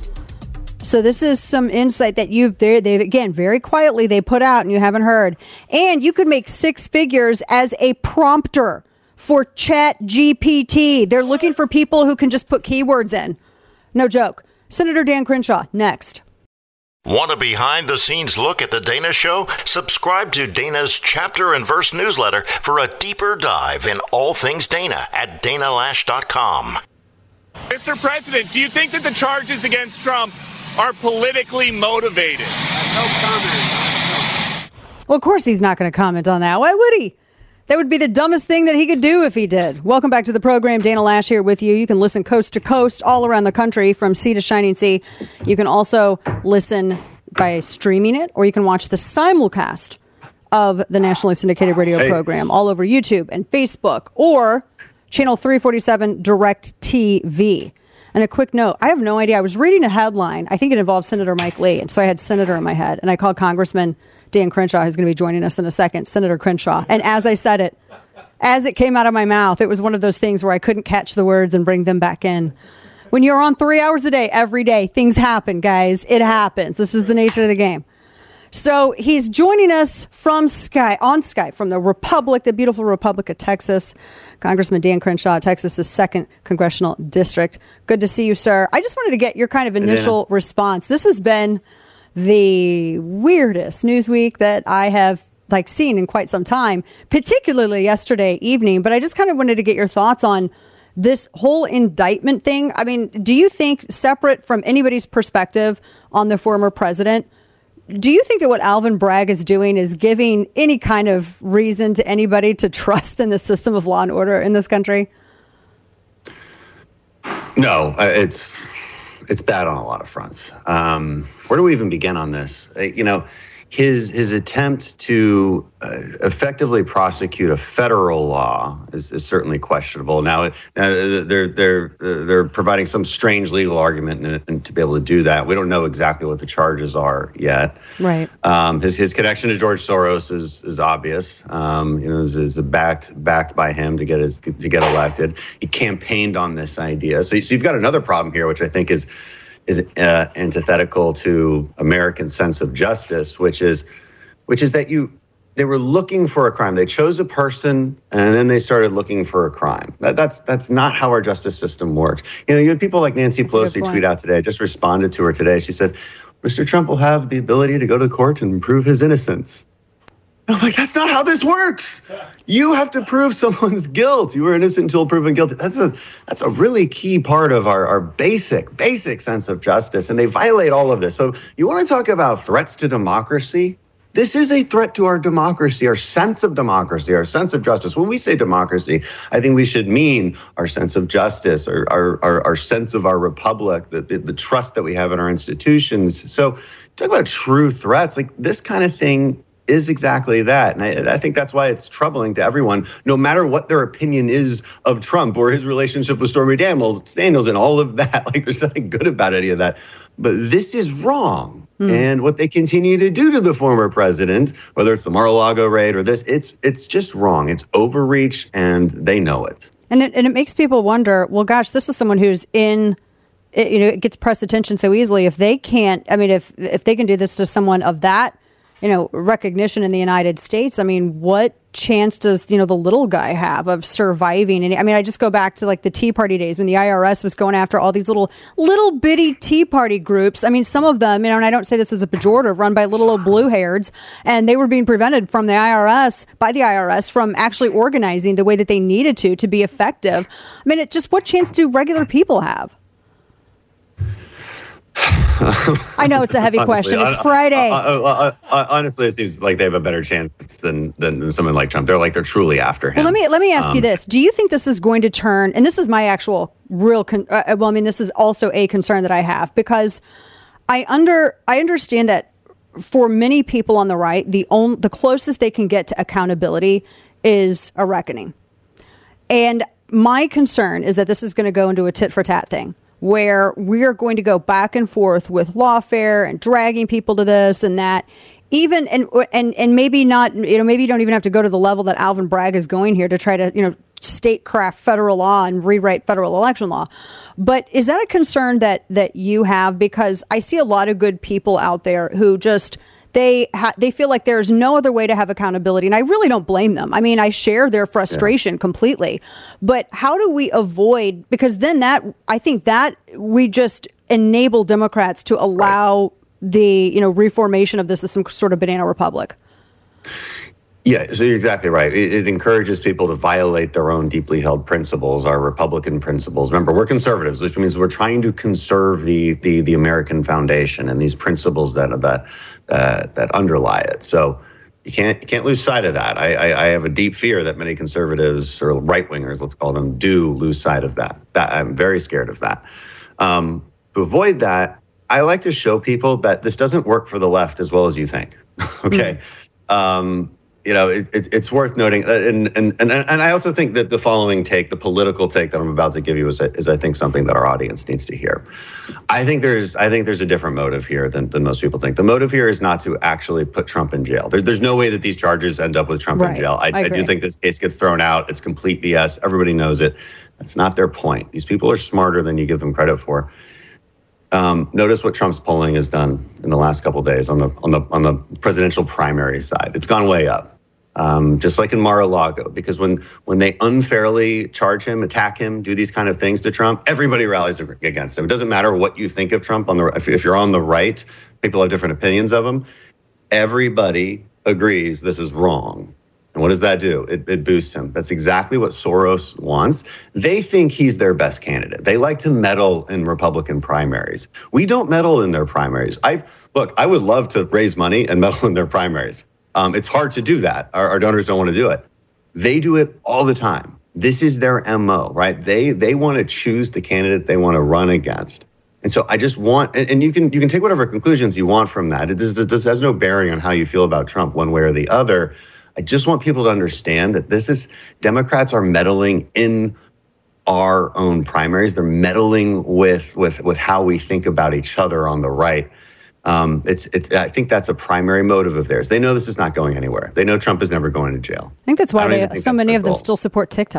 So this is some insight that you've, they, they again, very quietly, they put out and you haven't heard. And you could make six figures as a prompter for Chat G P T. They're looking for people who can just put keywords in. No joke. Senator Dan Crenshaw, next. Want a behind-the-scenes look at The Dana Show? Subscribe to Dana's Chapter and Verse newsletter for a deeper dive in all things Dana at dana lash dot com. Mister President, do you think that the charges against Trump are politically motivated? No comment. Well, of course he's not going to comment on that. Why would he? That would be the dumbest thing that he could do if he did. Welcome back to the program. Dana Lash here with you. You can listen coast to coast all around the country from sea to shining sea. You can also listen by streaming it, or you can watch the simulcast of the nationally syndicated radio hey. program all over YouTube and Facebook or channel three forty-seven Direct T V. And a quick note, I have no idea. I was reading a headline. I think it involved Senator Mike Lee. And so I had Senator in my head. And I called Congressman Dan Crenshaw, who's going to be joining us in a second, Senator Crenshaw. And as I said it, as it came out of my mouth, it was one of those things where I couldn't catch the words and bring them back in. When you're on three hours a day, every day, things happen, guys. It happens. This is the nature of the game. So he's joining us from Sky, on Skype, from the Republic, the beautiful Republic of Texas. Congressman Dan Crenshaw, Texas's second congressional district. Good to see you, sir. I just wanted to get your kind of initial response. This has been the weirdest news week that I have like seen in quite some time, particularly yesterday evening. But I just kind of wanted to get your thoughts on this whole indictment thing. I mean, do you think, separate from anybody's perspective on the former president, do you think that what Alvin Bragg is doing is giving any kind of reason to anybody to trust in the system of law and order in this country? No, it's it's bad on a lot of fronts. Um, where do we even begin on this? Uh, you know, his his attempt to uh, effectively prosecute a federal law is, is certainly questionable. Now, uh, they're they're they're providing some strange legal argument and, and to be able to do that. We don't know exactly what the charges are yet. Right. Um, his his connection to George Soros is is obvious. Um, you know, is, is backed backed by him to get his to get elected. He campaigned on this idea. So, so you've got another problem here, which I think is. is uh, antithetical to American sense of justice, which is, which is that you, they were looking for a crime. They chose a person, and then they started looking for a crime. That, that's that's not how our justice system works. You know, you had people like Nancy that's Pelosi tweet out today. I just responded to her today. She said, Mister Trump will have the ability to go to court and prove his innocence. And I'm like, that's not how this works. You have to prove someone's guilt. You were innocent until proven guilty. That's a that's a really key part of our, our basic, basic sense of justice, and they violate all of this. So you want to talk about threats to democracy? This is a threat to our democracy, our sense of democracy, our sense of justice. When we say democracy, I think we should mean our sense of justice, our our our, our sense of our republic, the, the the trust that we have in our institutions. So talk about true threats. Like this kind of thing is exactly that. And I, I think that's why it's troubling to everyone, no matter what their opinion is of Trump or his relationship with Stormy Daniels, Daniels and all of that. Like there's nothing good about any of that. But this is wrong. Mm. And what they continue to do to the former president, whether it's the Mar-a-Lago raid or this, it's it's just wrong. It's overreach, and they know it. And it, and it makes people wonder, well, gosh, this is someone who's in, it, you know, it gets press attention so easily. If they can't, I mean, if if they can do this to someone of that, you know, recognition in the United States, I mean, what chance does, you know, the little guy have of surviving? And I mean, I just go back to like the Tea Party days when the I R S was going after all these little, little bitty Tea Party groups. I mean, some of them, you know, and I don't say this as a pejorative, run by little old blue hairs, and they were being prevented from the I R S, by the I R S, from actually organizing the way that they needed to, to be effective. I mean, it just, what chance do regular people have? I know it's a heavy honestly, question. It's Friday. Uh, uh, uh, uh, honestly, it seems like they have a better chance than, than than someone like Trump. They're like they're truly after him. Well, let me let me ask um, you this: do you think this is going to turn? And this is my actual real. Con- uh, well, I mean, this is also a concern that I have because I under I understand that for many people on the right, the only the closest they can get to accountability is a reckoning, and my concern is that this is going to go into a tit for tat thing, where we're going to go back and forth with lawfare and dragging people to this and that, even and and and maybe not, you know, maybe you don't even have to go to the level that Alvin Bragg is going here to try to, you know, statecraft federal law and rewrite federal election law. But is that a concern that that you have? Because I see a lot of good people out there who just They ha- they feel like there's no other way to have accountability. And I really don't blame them. I mean, I share their frustration yeah. completely. But how do we avoid, because then that, I think that we just enable Democrats to allow right. the, you know, reformation of this as some sort of banana republic. Yeah, so you're exactly right. It, it encourages people to violate their own deeply held principles, our Republican principles. Remember, we're conservatives, which means we're trying to conserve the the, the American foundation and these principles that that uh, that underlie it. So you can't you can't lose sight of that. I, I, I have a deep fear that many conservatives or right wingers, let's call them, do lose sight of that. That I'm very scared of that. Um, to avoid that, I like to show people that this doesn't work for the left as well as you think. Okay. Mm-hmm. Um, You know, it, it, it's worth noting, and, and and and I also think that the following take, the political take that I'm about to give you, is, is I think something that our audience needs to hear. I think there's I think there's a different motive here than, than most people think. The motive here is not to actually put Trump in jail. There's there's no way that these charges end up with Trump right. in jail. I, I, I do think this case gets thrown out. It's complete B S. Everybody knows it. That's not their point. These people are smarter than you give them credit for. Um, notice what Trump's polling has done in the last couple of days on the on the on the presidential primary side. It's gone way up. Um, just like in Mar-a-Lago, because when when they unfairly charge him, attack him, do these kind of things to Trump, everybody rallies against him. It doesn't matter what you think of Trump. On the if, if you're on the right, people have different opinions of him. Everybody agrees this is wrong. And what does that do? It, it boosts him. That's exactly what Soros wants. They think he's their best candidate. They like to meddle in Republican primaries. We don't meddle in their primaries. I look, I would love to raise money and meddle in their primaries. Um, it's hard to do that. Our, our donors don't want to do it. They do it all the time. This is their M O, right? They they want to choose the candidate they want to run against. And so I just want, and, and you can you can take whatever conclusions you want from that. It just, it just has no bearing on how you feel about Trump one way or the other. I just want people to understand that this is, Democrats are meddling in our own primaries. They're meddling with with with how we think about each other on the right. Um, it's, it's, I think that's a primary motive of theirs. They know this is not going anywhere. They know Trump is never going to jail. I think that's why they, so many of them still support TikTok.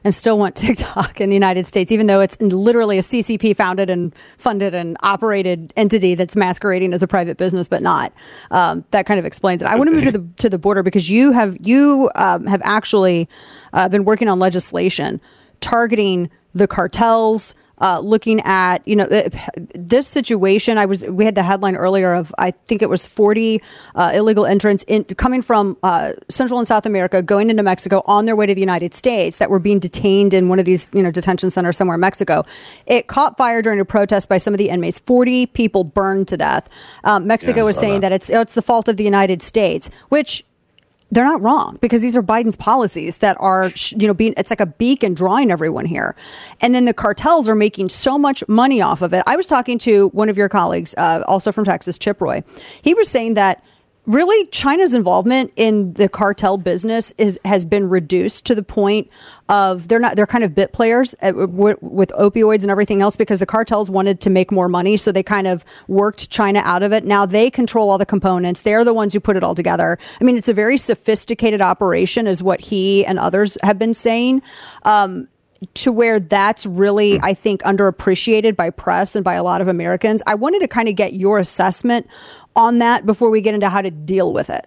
and still want TikTok in the United States, even though it's literally a C C P founded and funded and operated entity that's masquerading as a private business, but not. Um, that kind of explains it. I want to move to the to the border because you have you um, have actually uh, been working on legislation targeting the cartels. Uh, looking at, you know, this situation, I was, we had the headline earlier of, I think it was forty uh, illegal entrants in, coming from uh, Central and South America, going into Mexico on their way to the United States that were being detained in one of these, you know, detention centers somewhere in Mexico. It caught fire during a protest by some of the inmates. forty people burned to death. Um, Mexico Yeah, was saying that. that it's, oh, it's the fault of the United States, which they're not wrong because these are Biden's policies that are, you know, being, it's like a beacon drawing everyone here. And then the cartels are making so much money off of it. I was talking to one of your colleagues, uh, also from Texas, Chip Roy. He was saying that really China's involvement in the cartel business is has been reduced to the point of they're not they're kind of bit players at, w- with opioids and everything else because the cartels wanted to make more money. So they kind of worked China out of it. Now they control all the components. They're the ones who put it all together. I mean, it's a very sophisticated operation is what he and others have been saying. Um, to where that's really, I think, underappreciated by press and by a lot of Americans. I wanted to kind of get your assessment on that before we get into how to deal with it.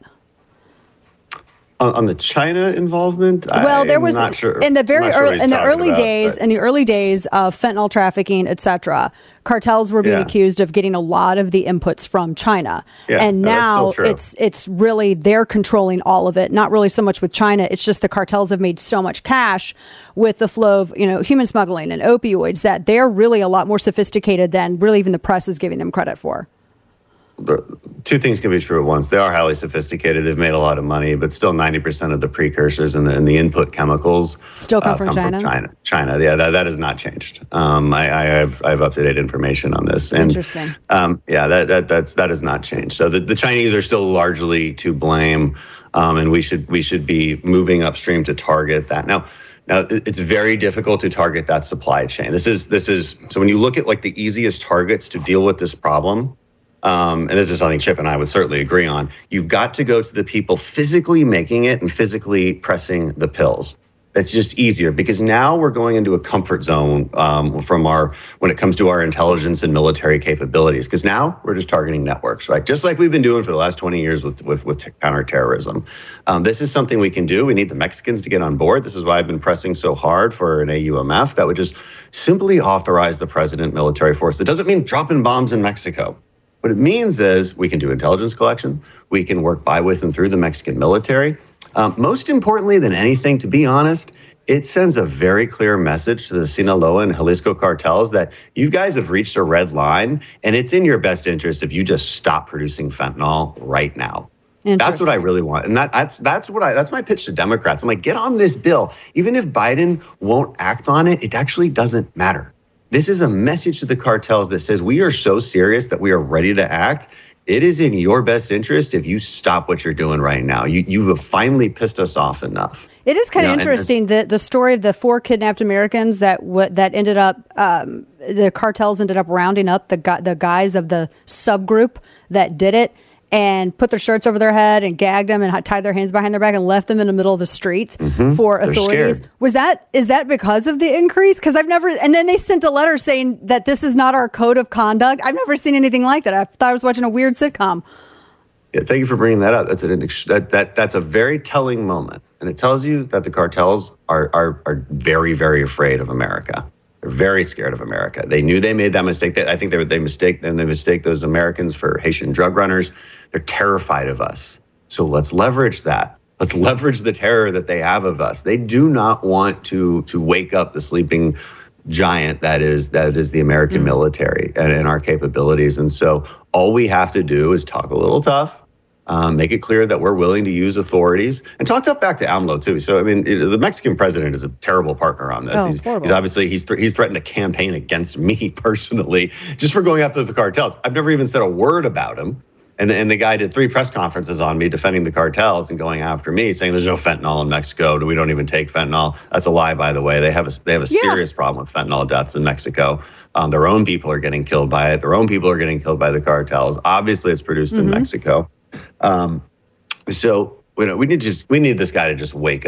On, on the China involvement, well, there I'm was not sure. in the very sure early, in the early about, days, but. in the early days of fentanyl trafficking, et cetera, cartels were being Yeah. accused of getting a lot of the inputs from China, Yeah, and no, that's now still true. it's it's really they're controlling all of it. Not really so much with China. It's just the cartels have made so much cash with the flow of you know human smuggling and opioids that they're really a lot more sophisticated than really even the press is giving them credit for. Two things can be true at once. They are highly sophisticated. They've made a lot of money, but still ninety percent of the precursors and the, and the input chemicals still come, uh, from, come China? from China. China, yeah, that, that has not changed. Um, I, I have I have up-to-date information on this. And, Interesting. Um, yeah, that that that's that has not changed. So the, the Chinese are still largely to blame, um, and we should we should be moving upstream to target that now. Now, it's very difficult to target that supply chain. This is this is so when you look at like the easiest targets to deal with this problem. Um, and this is something Chip and I would certainly agree on. You've got to go to the people physically making it and physically pressing the pills. That's just easier because now we're going into a comfort zone um, from our when it comes to our intelligence and military capabilities. Because now we're just targeting networks, right? Just like we've been doing for the last twenty years with with, with counterterrorism. Um, this is something we can do. We need the Mexicans to get on board. This is why I've been pressing so hard for an A U M F that would just simply authorize the president military force. That doesn't mean dropping bombs in Mexico. What it means is we can do intelligence collection. We can work by, with, and through the Mexican military. Um, most importantly than anything, to be honest, it sends a very clear message to the Sinaloa and Jalisco cartels that you guys have reached a red line, and it's in your best interest if you just stop producing fentanyl right now. That's what I really want. And that, that's that's what I that's my pitch to Democrats. I'm like, get on this bill. Even if Biden won't act on it, it actually doesn't matter. This is a message to the cartels that says we are so serious that we are ready to act. It is in your best interest if you stop what you're doing right now. You you have finally pissed us off enough. It is kind You of know, interesting that the story of the four kidnapped Americans that w- that ended up um, the cartels ended up rounding up the gu- the guys of the subgroup that did it and put their shirts over their head and gagged them and tied their hands behind their back and left them in the middle of the streets Mm-hmm. for They're authorities. scared. Was that is that because of the increase? Because I've never and then they sent a letter saying that this is not our code of conduct. I've never seen anything like that. I thought I was watching a weird sitcom. Yeah, thank you for bringing that up. That's an that that that's a very telling moment, and it tells you that the cartels are are are very very afraid of America. They're very scared of America. They knew they made that mistake. They, I think they they mistake and they mistake those Americans for Haitian drug runners. They're terrified of us. So let's leverage that. Let's leverage the terror that they have of us. They do not want to to wake up the sleeping giant that is that is the American mm-hmm. military and, and our capabilities. And so all we have to do is talk a little tough. Um, make it clear that we're willing to use authorities and talk tough back to AMLO too. So I mean, it, the Mexican president is a terrible partner on this. Oh, he's, he's obviously he's th- he's threatened to campaign against me personally just for going after the cartels. I've never even said a word about him. And the, and the guy did three press conferences on me defending the cartels and going after me, saying there's no fentanyl in Mexico. We don't even take fentanyl. That's a lie, by the way. They have a they have a Yeah. serious problem with fentanyl deaths in Mexico. Um, their own people are getting killed by it. Their own people are getting killed by the cartels. Obviously, it's produced Mm-hmm. in Mexico. Um, so you know, we need to just we need this guy to just wake up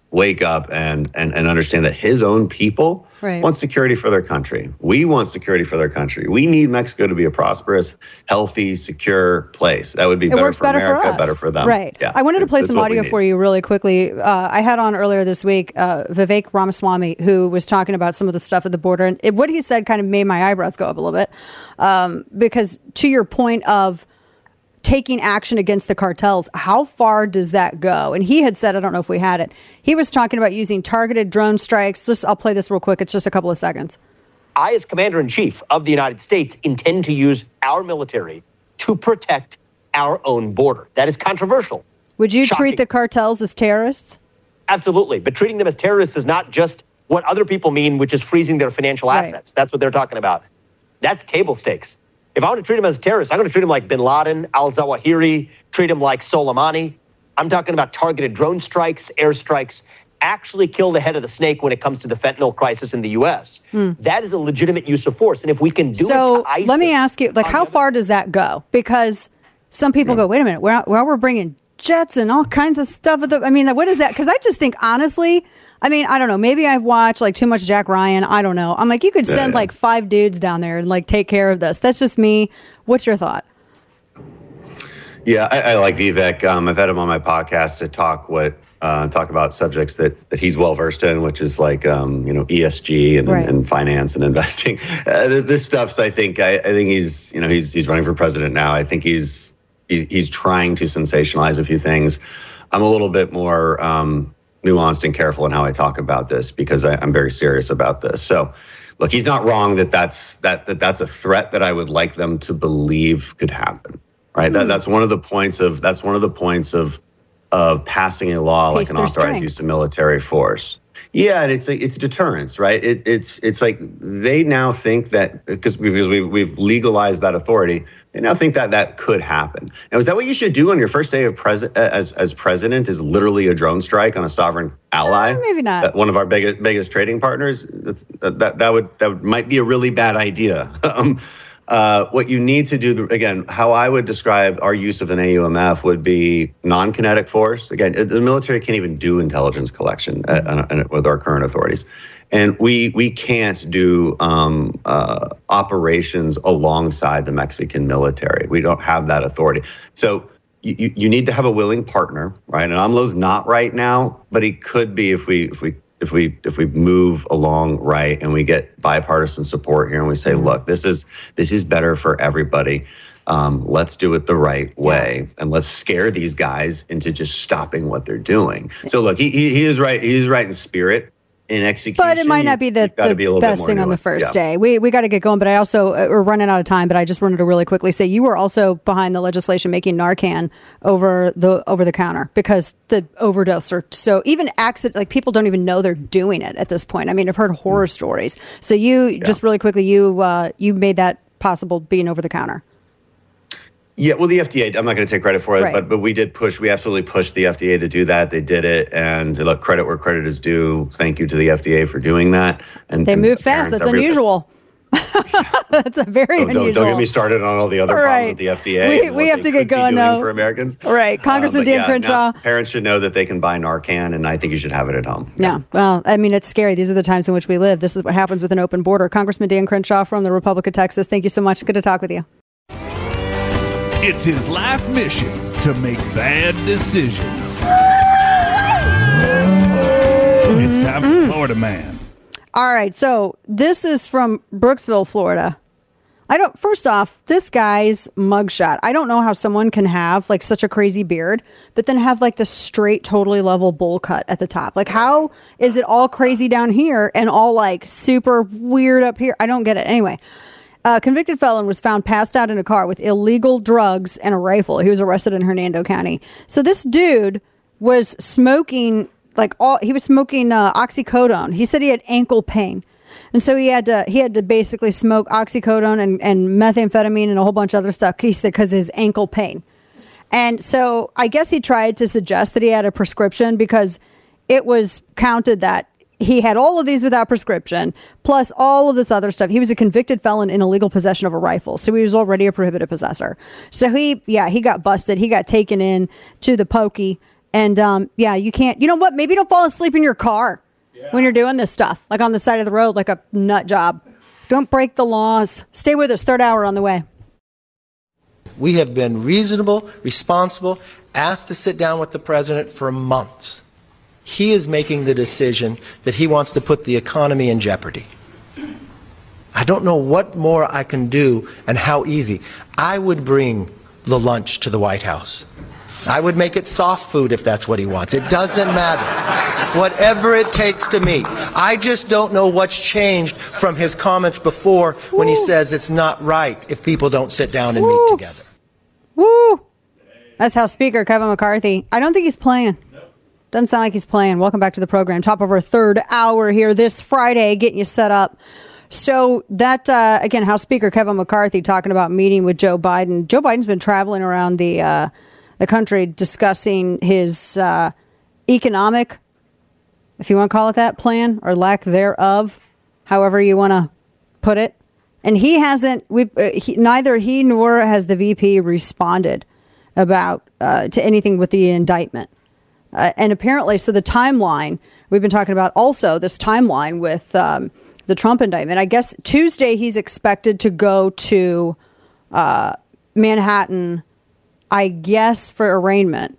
wake up and and, and understand that his own people right. want security for their country. We want security for their country. We need Mexico to be a prosperous, healthy, secure place. That would be it better works for better America, for us. better for them. Right. Yeah, I wanted to play that's some what we audio need. for you really quickly. Uh, I had on earlier this week uh, Vivek Ramaswamy, who was talking about some of the stuff at the border. And it, what he said kind of made my eyebrows go up a little bit. Um, because to your point of taking action against the cartels, how far does that go? And he had said, I don't know if we had it, he was talking about using targeted drone strikes. Just, I'll play this real quick. It's just a couple of seconds. I, as Commander-in-Chief of the United States, intend to use our military to protect our own border. That is controversial. Would you Shocking. treat the cartels as terrorists? Absolutely. But treating them as terrorists is not just what other people mean, which is freezing their financial Right. assets. That's what they're talking about. That's table stakes. If I want to treat them as terrorists, I'm going to treat them like bin Laden, al-Zawahiri, treat them like Soleimani. I'm talking about targeted drone strikes, airstrikes, actually kill the head of the snake when it comes to the fentanyl crisis in the U S. Hmm. That is a legitimate use of force. And if we can do so it to ISIS... let me ask you, like, how far does that go? Because some people go, wait a minute, well, well, we're bringing jets and all kinds of stuff. At the, I mean, what is that? Because I just think, honestly, I mean, I don't know. Maybe I've watched like too much Jack Ryan. I don't know. I'm like, you could send Yeah, yeah. like five dudes down there and like take care of this. That's just me. What's your thought? Yeah, I, I like Vivek. Um, I've had him on my podcast to talk what uh, talk about subjects that, that he's well versed in, which is like um, you know E S G and, Right. and finance and investing. Uh, this stuff's. I think. I, I think he's. You know, he's he's running for president now. I think he's he, he's trying to sensationalize a few things. I'm a little bit more um, nuanced and careful in how I talk about this because I, I'm very serious about this. So. Look, he's not wrong that that's that, that that's a threat that I would like them to believe could happen. Right. That, that's one of the points of that's one of the points of of passing a law like Increase an their authorized strength. use of military force. Yeah, and it's a, it's deterrence, right? It, it's it's like they now think that because because we we've legalized that authority, they now think that that could happen. Now, is that what you should do on your first day of president as as president? Is literally a drone strike on a sovereign ally? Uh, maybe not. That one of our biggest biggest trading partners. That's that that, that would that would, might be a really bad idea. um, Uh, what you need to do, again, how I would describe our use of an A U M F would be non-kinetic force. Again, the military can't even do intelligence collection uh, uh, with our current authorities. And we we can't do um, uh, operations alongside the Mexican military. We don't have that authority. So you, you need to have a willing partner, right? And AMLO's not right now, but he could be if we if we if we if we move along right and we get bipartisan support here and we say, look, this is this is better for everybody. Um, let's do it the right way and let's scare these guys into just stopping what they're doing. So look, he he, he is right. He is right in spirit. In execution, But it might not be the, the be a best thing on the nuanced. first Yeah. day. We we got to get going, but I also, uh, we're running out of time, but I just wanted to really quickly say you were also behind the legislation making Narcan over the over the counter because the overdose are so, even accident, like people don't even know they're doing it at this point. I mean, I've heard horror mm. stories. So you, yeah. just really quickly, you uh, you made that possible being over the counter. Yeah, well, the F D A, I'm not going to take credit for it, right. but but we did push, we absolutely pushed the F D A to do that. They did it, and look, credit where credit is due. Thank you to the F D A for doing that. And they and move fast. That's unusual. That's a very don't, unusual. Don't, don't get me started on all the other right. problems with the F D A. We, we have to get going, though. For Americans. Right. Congressman uh, Dan yeah, Crenshaw. Parents should know that they can buy Narcan, and I think you should have it at home. Yeah. Well, I mean, it's scary. These are the times in which we live. This is what happens with an open border. Congressman Dan Crenshaw from the Republic of Texas, thank you so much. Good to talk with you. It's his life mission to make bad decisions. It's time for Florida Man. All right, so this is from Brooksville, Florida. I don't. First off, this guy's mugshot. I don't know how someone can have like such a crazy beard, but then have like the straight, totally level bowl cut at the top. Like, how is it all crazy down here and all like super weird up here? I don't get it. Anyway. A convicted felon was found passed out in a car with illegal drugs and a rifle. He was arrested in Hernando County. So this dude was smoking like all he was smoking uh, oxycodone. He said he had ankle pain, and so he had to he had to basically smoke oxycodone and, and methamphetamine and a whole bunch of other stuff. He said because of his ankle pain, and so I guess he tried to suggest that he had a prescription because it was counted that he had all of these without prescription, plus all of this other stuff. He was a convicted felon in illegal possession of a rifle, so he was already a prohibited possessor. So he, yeah, he got busted. He got taken in to the pokey, And um, yeah, you can't, you know what? Maybe don't fall asleep in your car yeah. when you're doing this stuff, like on the side of the road, like a nut job. Don't break the laws. Stay with us. Third hour on the way. We have been reasonable, responsible, asked to sit down with the president for months. He is making the decision that he wants to put the economy in jeopardy. I don't know what more I can do and how easy. I would bring the lunch to the White House. I would make it soft food if that's what he wants. It doesn't matter. Whatever it takes to meet. I just don't know what's changed from his comments before when Woo. he says it's not right if people don't sit down and Woo. meet together. Woo! That's House Speaker Kevin McCarthy. I don't think he's playing. Doesn't sound like he's playing. Welcome back to the program. Top of our third hour here this Friday, getting you set up. So that, uh, again, House Speaker Kevin McCarthy talking about meeting with Joe Biden. Joe Biden's been traveling around the uh, the country discussing his uh, economic, if you want to call it that, plan or lack thereof, however you want to put it. And he hasn't, we, uh, he, neither he nor has the V P responded about uh, to anything with the indictment. Uh, and apparently, so the timeline, we've been talking about also this timeline with um, the Trump indictment. I guess Tuesday he's expected to go to uh, Manhattan, I guess, for arraignment.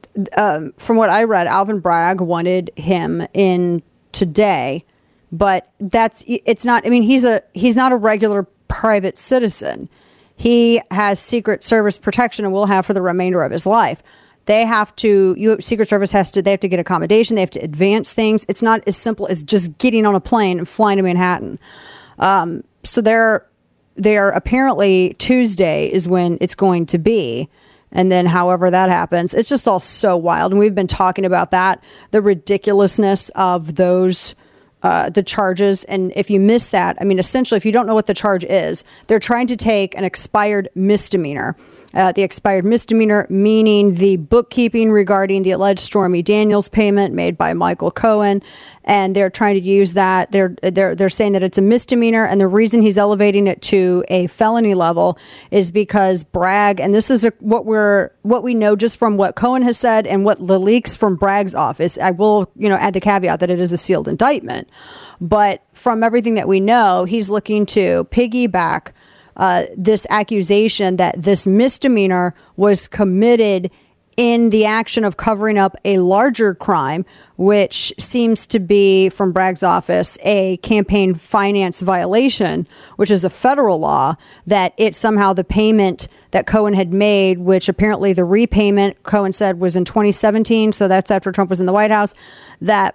Um, from what I read, Alvin Bragg wanted him in today, but that's it's not. I mean, he's a he's not a regular private citizen. He has Secret Service protection and will have for the remainder of his life. They have to, you, Secret Service has to, they have to get accommodation. They have to advance things. It's not as simple as just getting on a plane and flying to Manhattan. Um, so they're, they're apparently Tuesday is when it's going to be. And then however that happens, it's just all so wild. And we've been talking about that, the ridiculousness of those, uh, the charges. And if you miss that, I mean, essentially, if you don't know what the charge is, they're trying to take an expired misdemeanor. Uh, the expired misdemeanor, meaning the bookkeeping regarding the alleged Stormy Daniels payment made by Michael Cohen, and they're trying to use that. They're they're they're saying that it's a misdemeanor, and the reason he's elevating it to a felony level is because Bragg, and this is a, what we're what we know just from what Cohen has said and what the leaks from Bragg's office. I will you know add the caveat that it is a sealed indictment, but from everything that we know, he's looking to piggyback Uh, this accusation that this misdemeanor was committed in the action of covering up a larger crime, which seems to be, from Bragg's office, a campaign finance violation, which is a federal law, that it somehow the payment that Cohen had made, which apparently the repayment, Cohen said, was in twenty seventeen, so that's after Trump was in the White House, that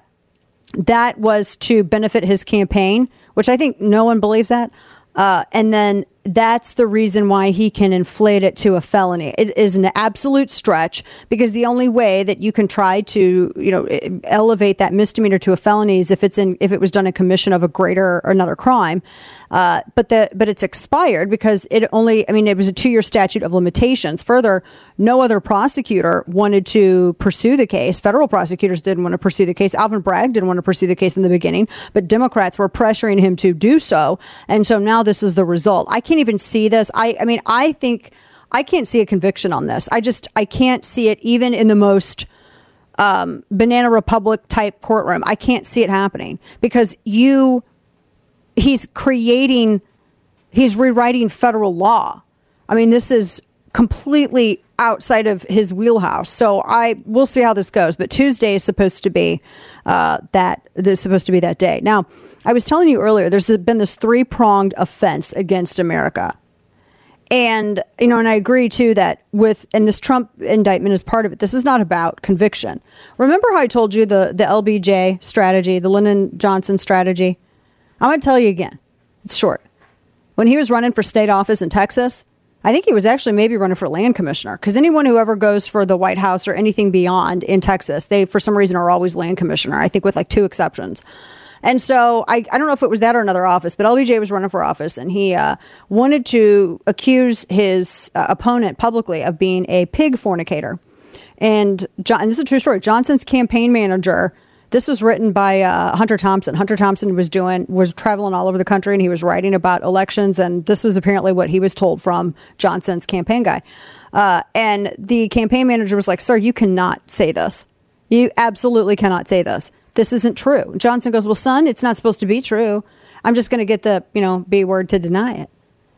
that was to benefit his campaign, which I think no one believes that. Uh, and then that's the reason why he can inflate it to a felony. It is an absolute stretch because the only way that you can try to, you know, elevate that misdemeanor to a felony is if it's in, if it was done in commission of a greater or another crime. Uh, but the, but it's expired because it only, I mean, it was a two year statute of limitations. Further, no other prosecutor wanted to pursue the case. Federal prosecutors didn't want to pursue the case. Alvin Bragg didn't want to pursue the case in the beginning, but Democrats were pressuring him to do so. And so now this is the result. I can't even see this. I, I mean, I think I can't see a conviction on this. I just, I can't see it even in the most um, Banana Republic type courtroom. I can't see it happening because you, he's creating, he's rewriting federal law. I mean, this is completely outside of his wheelhouse. So I, we'll see how this goes. But Tuesday is supposed to be uh, that, this is supposed to be that day. Now, I was telling you earlier, there's been this three-pronged offense against America. And, you know, and I agree, too, that with, and this Trump indictment is part of it, this is not about conviction. Remember how I told you the, the L B J strategy, the Lyndon Johnson strategy? I'm going to tell you again. It's short. When he was running for state office in Texas, I think he was actually maybe running for land commissioner, because anyone who ever goes for the White House or anything beyond in Texas, they, for some reason, are always land commissioner, I think with like two exceptions. And so I, I don't know if it was that or another office, but L B J was running for office, and he uh, wanted to accuse his uh, opponent publicly of being a pig fornicator. And, John, and this is a true story. Johnson's campaign manager, this was written by uh, Hunter Thompson. Hunter Thompson was doing was traveling all over the country, and he was writing about elections, and this was apparently what he was told from Johnson's campaign guy. Uh, and the campaign manager was like, sir, you cannot say this. You absolutely cannot say this. This isn't true. Johnson goes, well, son, it's not supposed to be true. I'm just going to get the, you know, B word to deny it.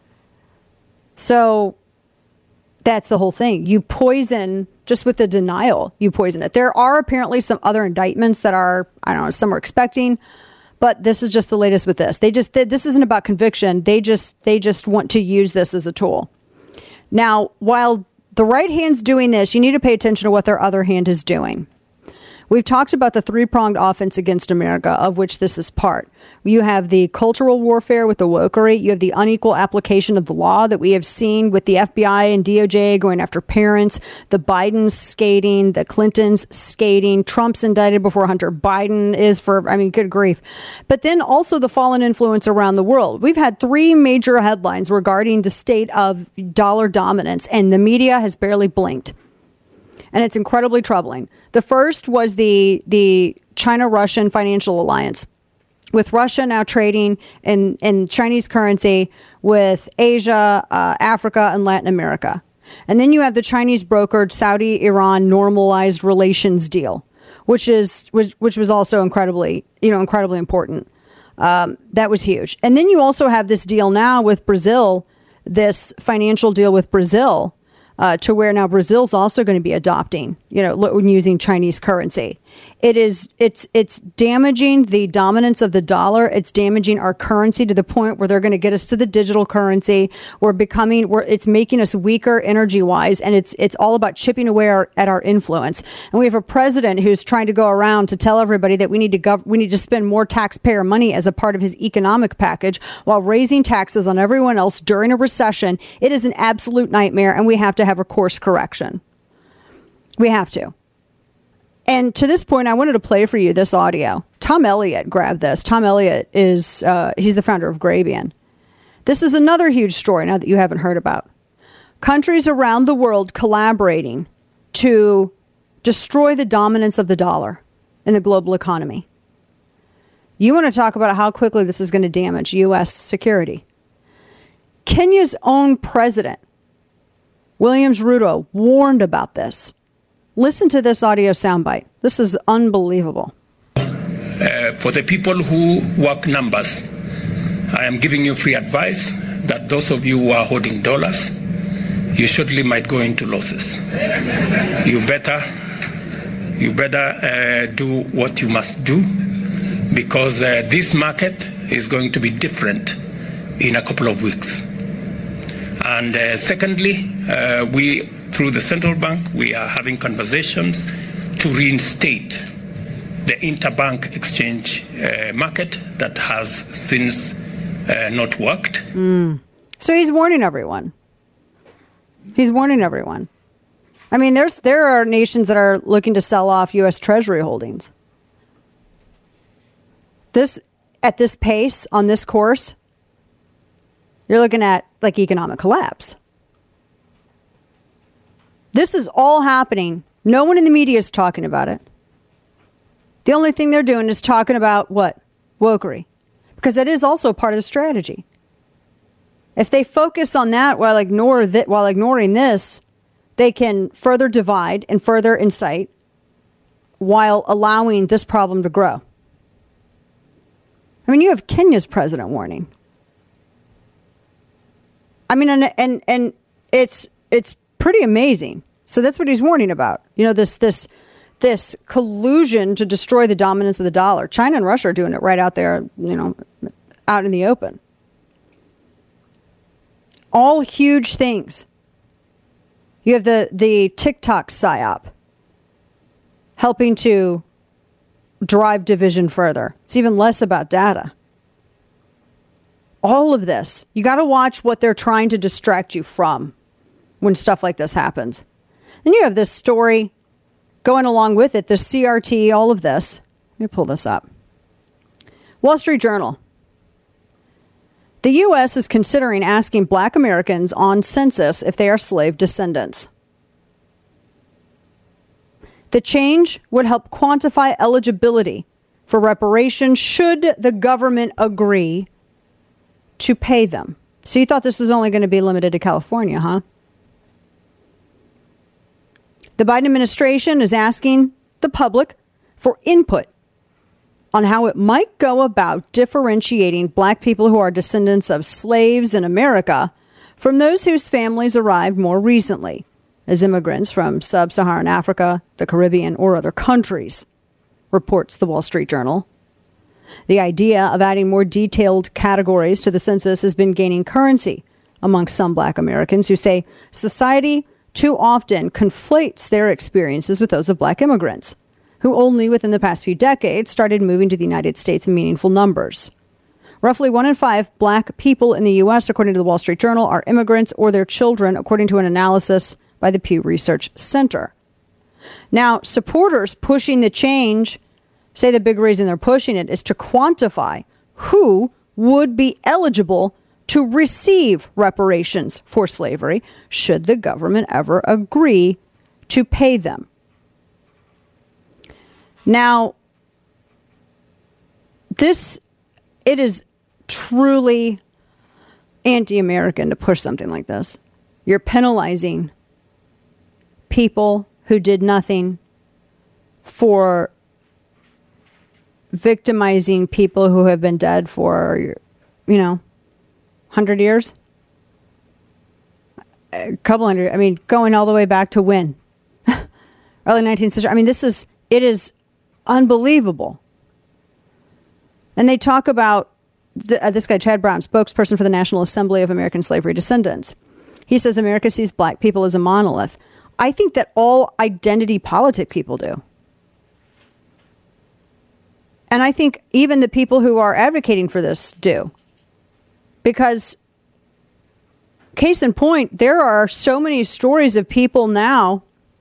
So that's the whole thing. You poison, just with the denial, you poison it. There are apparently some other indictments that are, I don't know, some are expecting, but this is just the latest with this. They just, they, this isn't about conviction. They just, they just want to use this as a tool. Now, while the right hand's doing this, you need to pay attention to what their other hand is doing. We've talked about the three-pronged offense against America, of which this is part. You have the cultural warfare with the wokery. You have the unequal application of the law that we have seen with the F B I and D O J going after parents, the Bidens skating, the Clintons skating, Trump's indicted before Hunter Biden is for, I mean, good grief. But then also the fallen influence around the world. We've had three major headlines regarding the state of dollar dominance, and the media has barely blinked. And it's incredibly troubling. The first was the the China-Russian financial alliance, with Russia now trading in, in Chinese currency with Asia, uh, Africa, and Latin America. And then you have the Chinese brokered Saudi-Iran normalized relations deal, which is which, which was also incredibly, you know, incredibly important. Um, that was huge. And then you also have this deal now with Brazil, this financial deal with Brazil, Uh, to where now Brazil's also going to be adopting, you know, using Chinese currency. It is, it's, it's damaging the dominance of the dollar. It's damaging our currency to the point where they're going to get us to the digital currency. We're becoming, we're, it's making us weaker energy wise. And it's, it's all about chipping away our, at our influence. And we have a president who's trying to go around to tell everybody that we need to gov- we need to spend more taxpayer money as a part of his economic package while raising taxes on everyone else during a recession. It is an absolute nightmare, and we have to have a course correction. We have to. And to this point, I wanted to play for you this audio. Tom Elliott grabbed this. Tom Elliott is, uh, he's the founder of Grabien. This is another huge story now that you haven't heard about. Countries around the world collaborating to destroy the dominance of the dollar in the global economy. You want to talk about how quickly this is going to damage U S security. Kenya's own president, Williams Ruto, warned about this. Listen to this audio soundbite. This is unbelievable. Uh, for the people who work numbers, I am giving you free advice that those of you who are holding dollars, you surely might go into losses. You better, you better uh, do what you must do, because uh, this market is going to be different in a couple of weeks. And uh, secondly, uh, we, through the central bank, we are having conversations to reinstate the interbank exchange uh, market that has since uh, not worked. Mm. So he's warning everyone. He's warning everyone. I mean, there's there are nations that are looking to sell off U S Treasury holdings. This, at this pace, on this course, you're looking at like economic collapse. This is all happening. No one in the media is talking about it. The only thing they're doing is talking about what? Wokery. Because that is also part of the strategy. If they focus on that while ignore that while ignoring this, they can further divide and further incite while allowing this problem to grow. I mean, you have Kenya's president warning. I mean, and and, and it's it's pretty amazing. So that's what he's warning about. You know, this this this collusion to destroy the dominance of the dollar. China and Russia are doing it right out there, you know, out in the open. All huge things. You have the the TikTok psyop helping to drive division further. It's even less about data. All of this, you got to watch what they're trying to distract you from when stuff like this happens. Then you have this story going along with it, the C R T, all of this. Let me pull this up. Wall Street Journal. The U S is considering asking Black Americans on census if they are slave descendants. The change would help quantify eligibility for reparations should the government agree to pay them. So you thought this was only going to be limited to California, huh? The Biden administration is asking the public for input on how it might go about differentiating black people who are descendants of slaves in America from those whose families arrived more recently as immigrants from sub-Saharan Africa, the Caribbean, or other countries, reports the Wall Street Journal. The idea of adding more detailed categories to the census has been gaining currency among some black Americans who say society too often conflates their experiences with those of black immigrants, who only within the past few decades started moving to the United States in meaningful numbers. Roughly one in five black people in the U S, according to the Wall Street Journal, are immigrants or their children, according to an analysis by the Pew Research Center. Now, supporters pushing the change say the big reason they're pushing it is to quantify who would be eligible to receive reparations for slavery should the government ever agree to pay them. Now, this, it is truly anti-American to push something like this. You're penalizing people who did nothing for victimizing people who have been dead for, you know, one hundred years. A couple hundred, I mean, going all the way back to when? Early nineteenth century. I mean, this is, it is unbelievable. And they talk about the, uh, this guy, Chad Brown, spokesperson for the National Assembly of American Slavery Descendants. He says America sees black people as a monolith. I think that all identity politic people do. And I think even the people who are advocating for this do. Because, case in point, there are so many stories of people now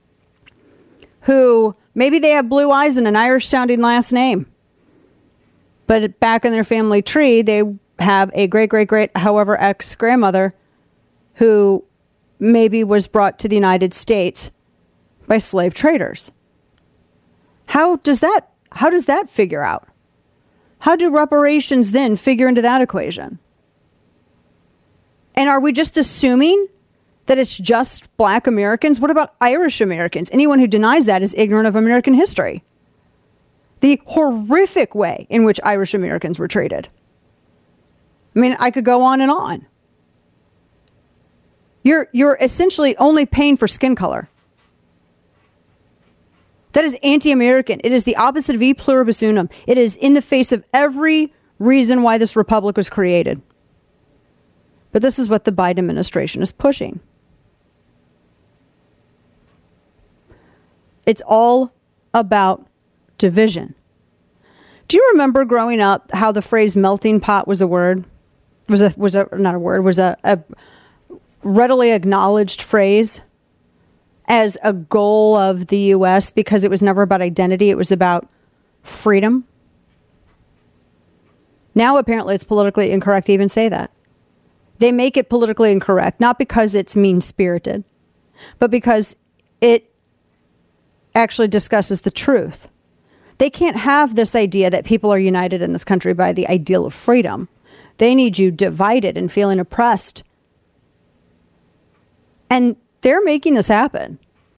who maybe they have blue eyes and an Irish-sounding last name. But back in their family tree, they have a great-great-great, however, ex-grandmother who maybe was brought to the United States by slave traders. How does that, how does that figure out? How do reparations then figure into that equation? And are we just assuming that it's just black Americans? What about Irish Americans? Anyone who denies that is ignorant of American history. The horrific way in which Irish Americans were treated. I mean, I could go on and on. You're, you're essentially only paying for skin color. That is anti-American. It is the opposite of e pluribus unum. It is in the face of every reason why this republic was created. But this is what the Biden administration is pushing. It's all about division. Do you remember growing up how the phrase melting pot was a word? Was a was a not a word, was a, a readily acknowledged phrase as a goal of the U S because it was never about identity, it was about freedom. Now apparently it's politically incorrect to even say that. They make it politically incorrect, not because it's mean-spirited, but because it actually discusses the truth. They can't have this idea that people are united in this country by the ideal of freedom. They need you divided and feeling oppressed. And they're making this happen.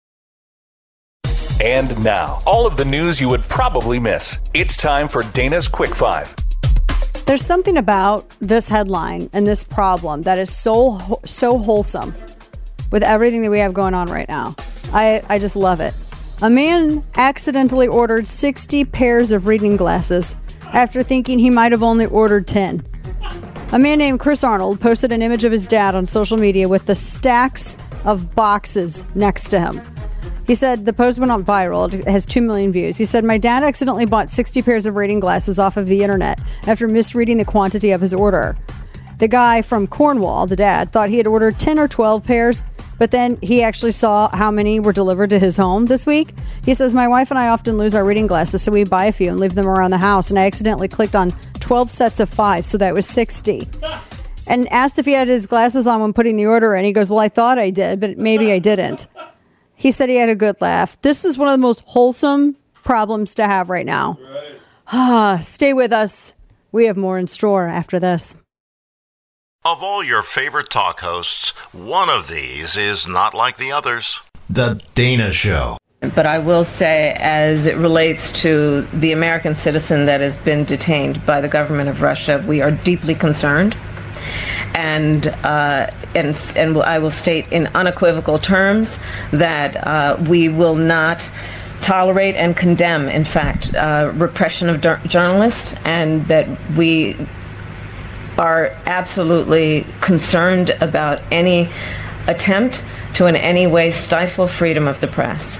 And now, all of the news you would probably miss. It's time for Dana's Quick Five. There's something about this headline and this problem that is so so wholesome with everything that we have going on right now. I, I just love it. A man accidentally ordered sixty pairs of reading glasses after thinking he might have only ordered ten. A man named Chris Arnold posted an image of his dad on social media with the stacks of boxes next to him. He said the post went on viral. It has two million views. He said, my dad accidentally bought sixty pairs of reading glasses off of the internet after misreading the quantity of his order. The guy from Cornwall, the dad, thought he had ordered ten or twelve pairs, but then he actually saw how many were delivered to his home this week. He says, my wife and I often lose our reading glasses, so we buy a few and leave them around the house, and I accidentally clicked on twelve sets of five, so that was sixty. And asked if he had his glasses on when putting the order in. He goes, well, I thought I did, but maybe I didn't. He said he had a good laugh. This is one of the most wholesome problems to have right now. Right. Ah, stay with us. We have more in store after this. Of all your favorite talk hosts, one of these is not like the others. The Dana Show. But I will say, as it relates to the American citizen that has been detained by the government of Russia, we are deeply concerned. And uh, and and I will state in unequivocal terms that uh, we will not tolerate and condemn, in fact, uh, repression of dur- journalists, and that we are absolutely concerned about any attempt to in any way stifle freedom of the press.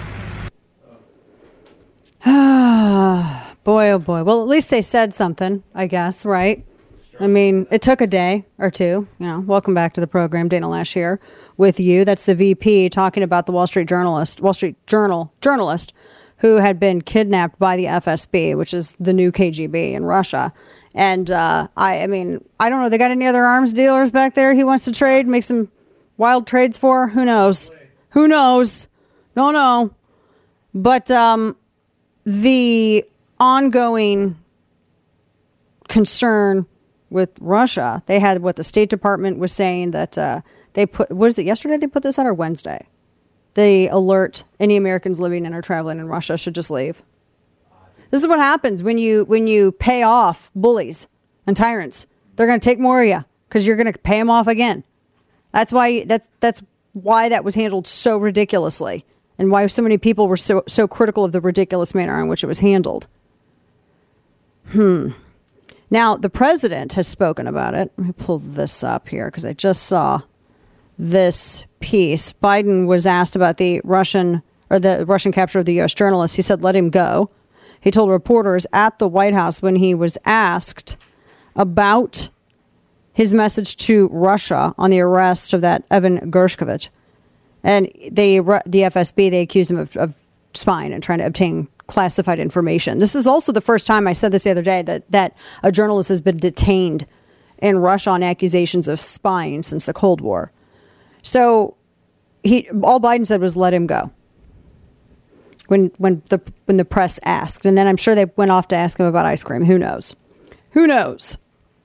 Boy, oh boy. Well, at least they said something, I guess, right? I mean, it took a day or two. You know, welcome back to the program, Dana Lash here with you. That's the V P talking about the Wall Street journalist, Wall Street Journal journalist who had been kidnapped by the F S B, which is the new K G B in Russia. And uh, I, I mean, I don't know. They got any other arms dealers back there he wants to trade, make some wild trades for? Who knows? Who knows? Don't know. But um, the ongoing concern with Russia, they had what the State Department was saying that uh, they put, what is it, yesterday they put this out or Wednesday? They alert any Americans living in or traveling in Russia should just leave. This is what happens when you when you pay off bullies and tyrants. They're going to take more of you because you're going to pay them off again. That's why that's that's why that was handled so ridiculously, and why so many people were so so critical of the ridiculous manner in which it was handled. Hmm. Now, the president has spoken about it. Let me pull this up here because I just saw this piece. Biden was asked about the Russian or the Russian capture of the U S journalist. He said, let him go. He told reporters at the White House when he was asked about his message to Russia on the arrest of that Evan Gershkovich. And they, the F S B, they accused him of, of spying and trying to obtain classified information. This is also the first time, I said this the other day, that, that a journalist has been detained in Russia on accusations of spying since the Cold War. So he, all Biden said was let him go when when the when the press asked. And then I'm sure they went off to ask him about ice cream. Who knows? Who knows?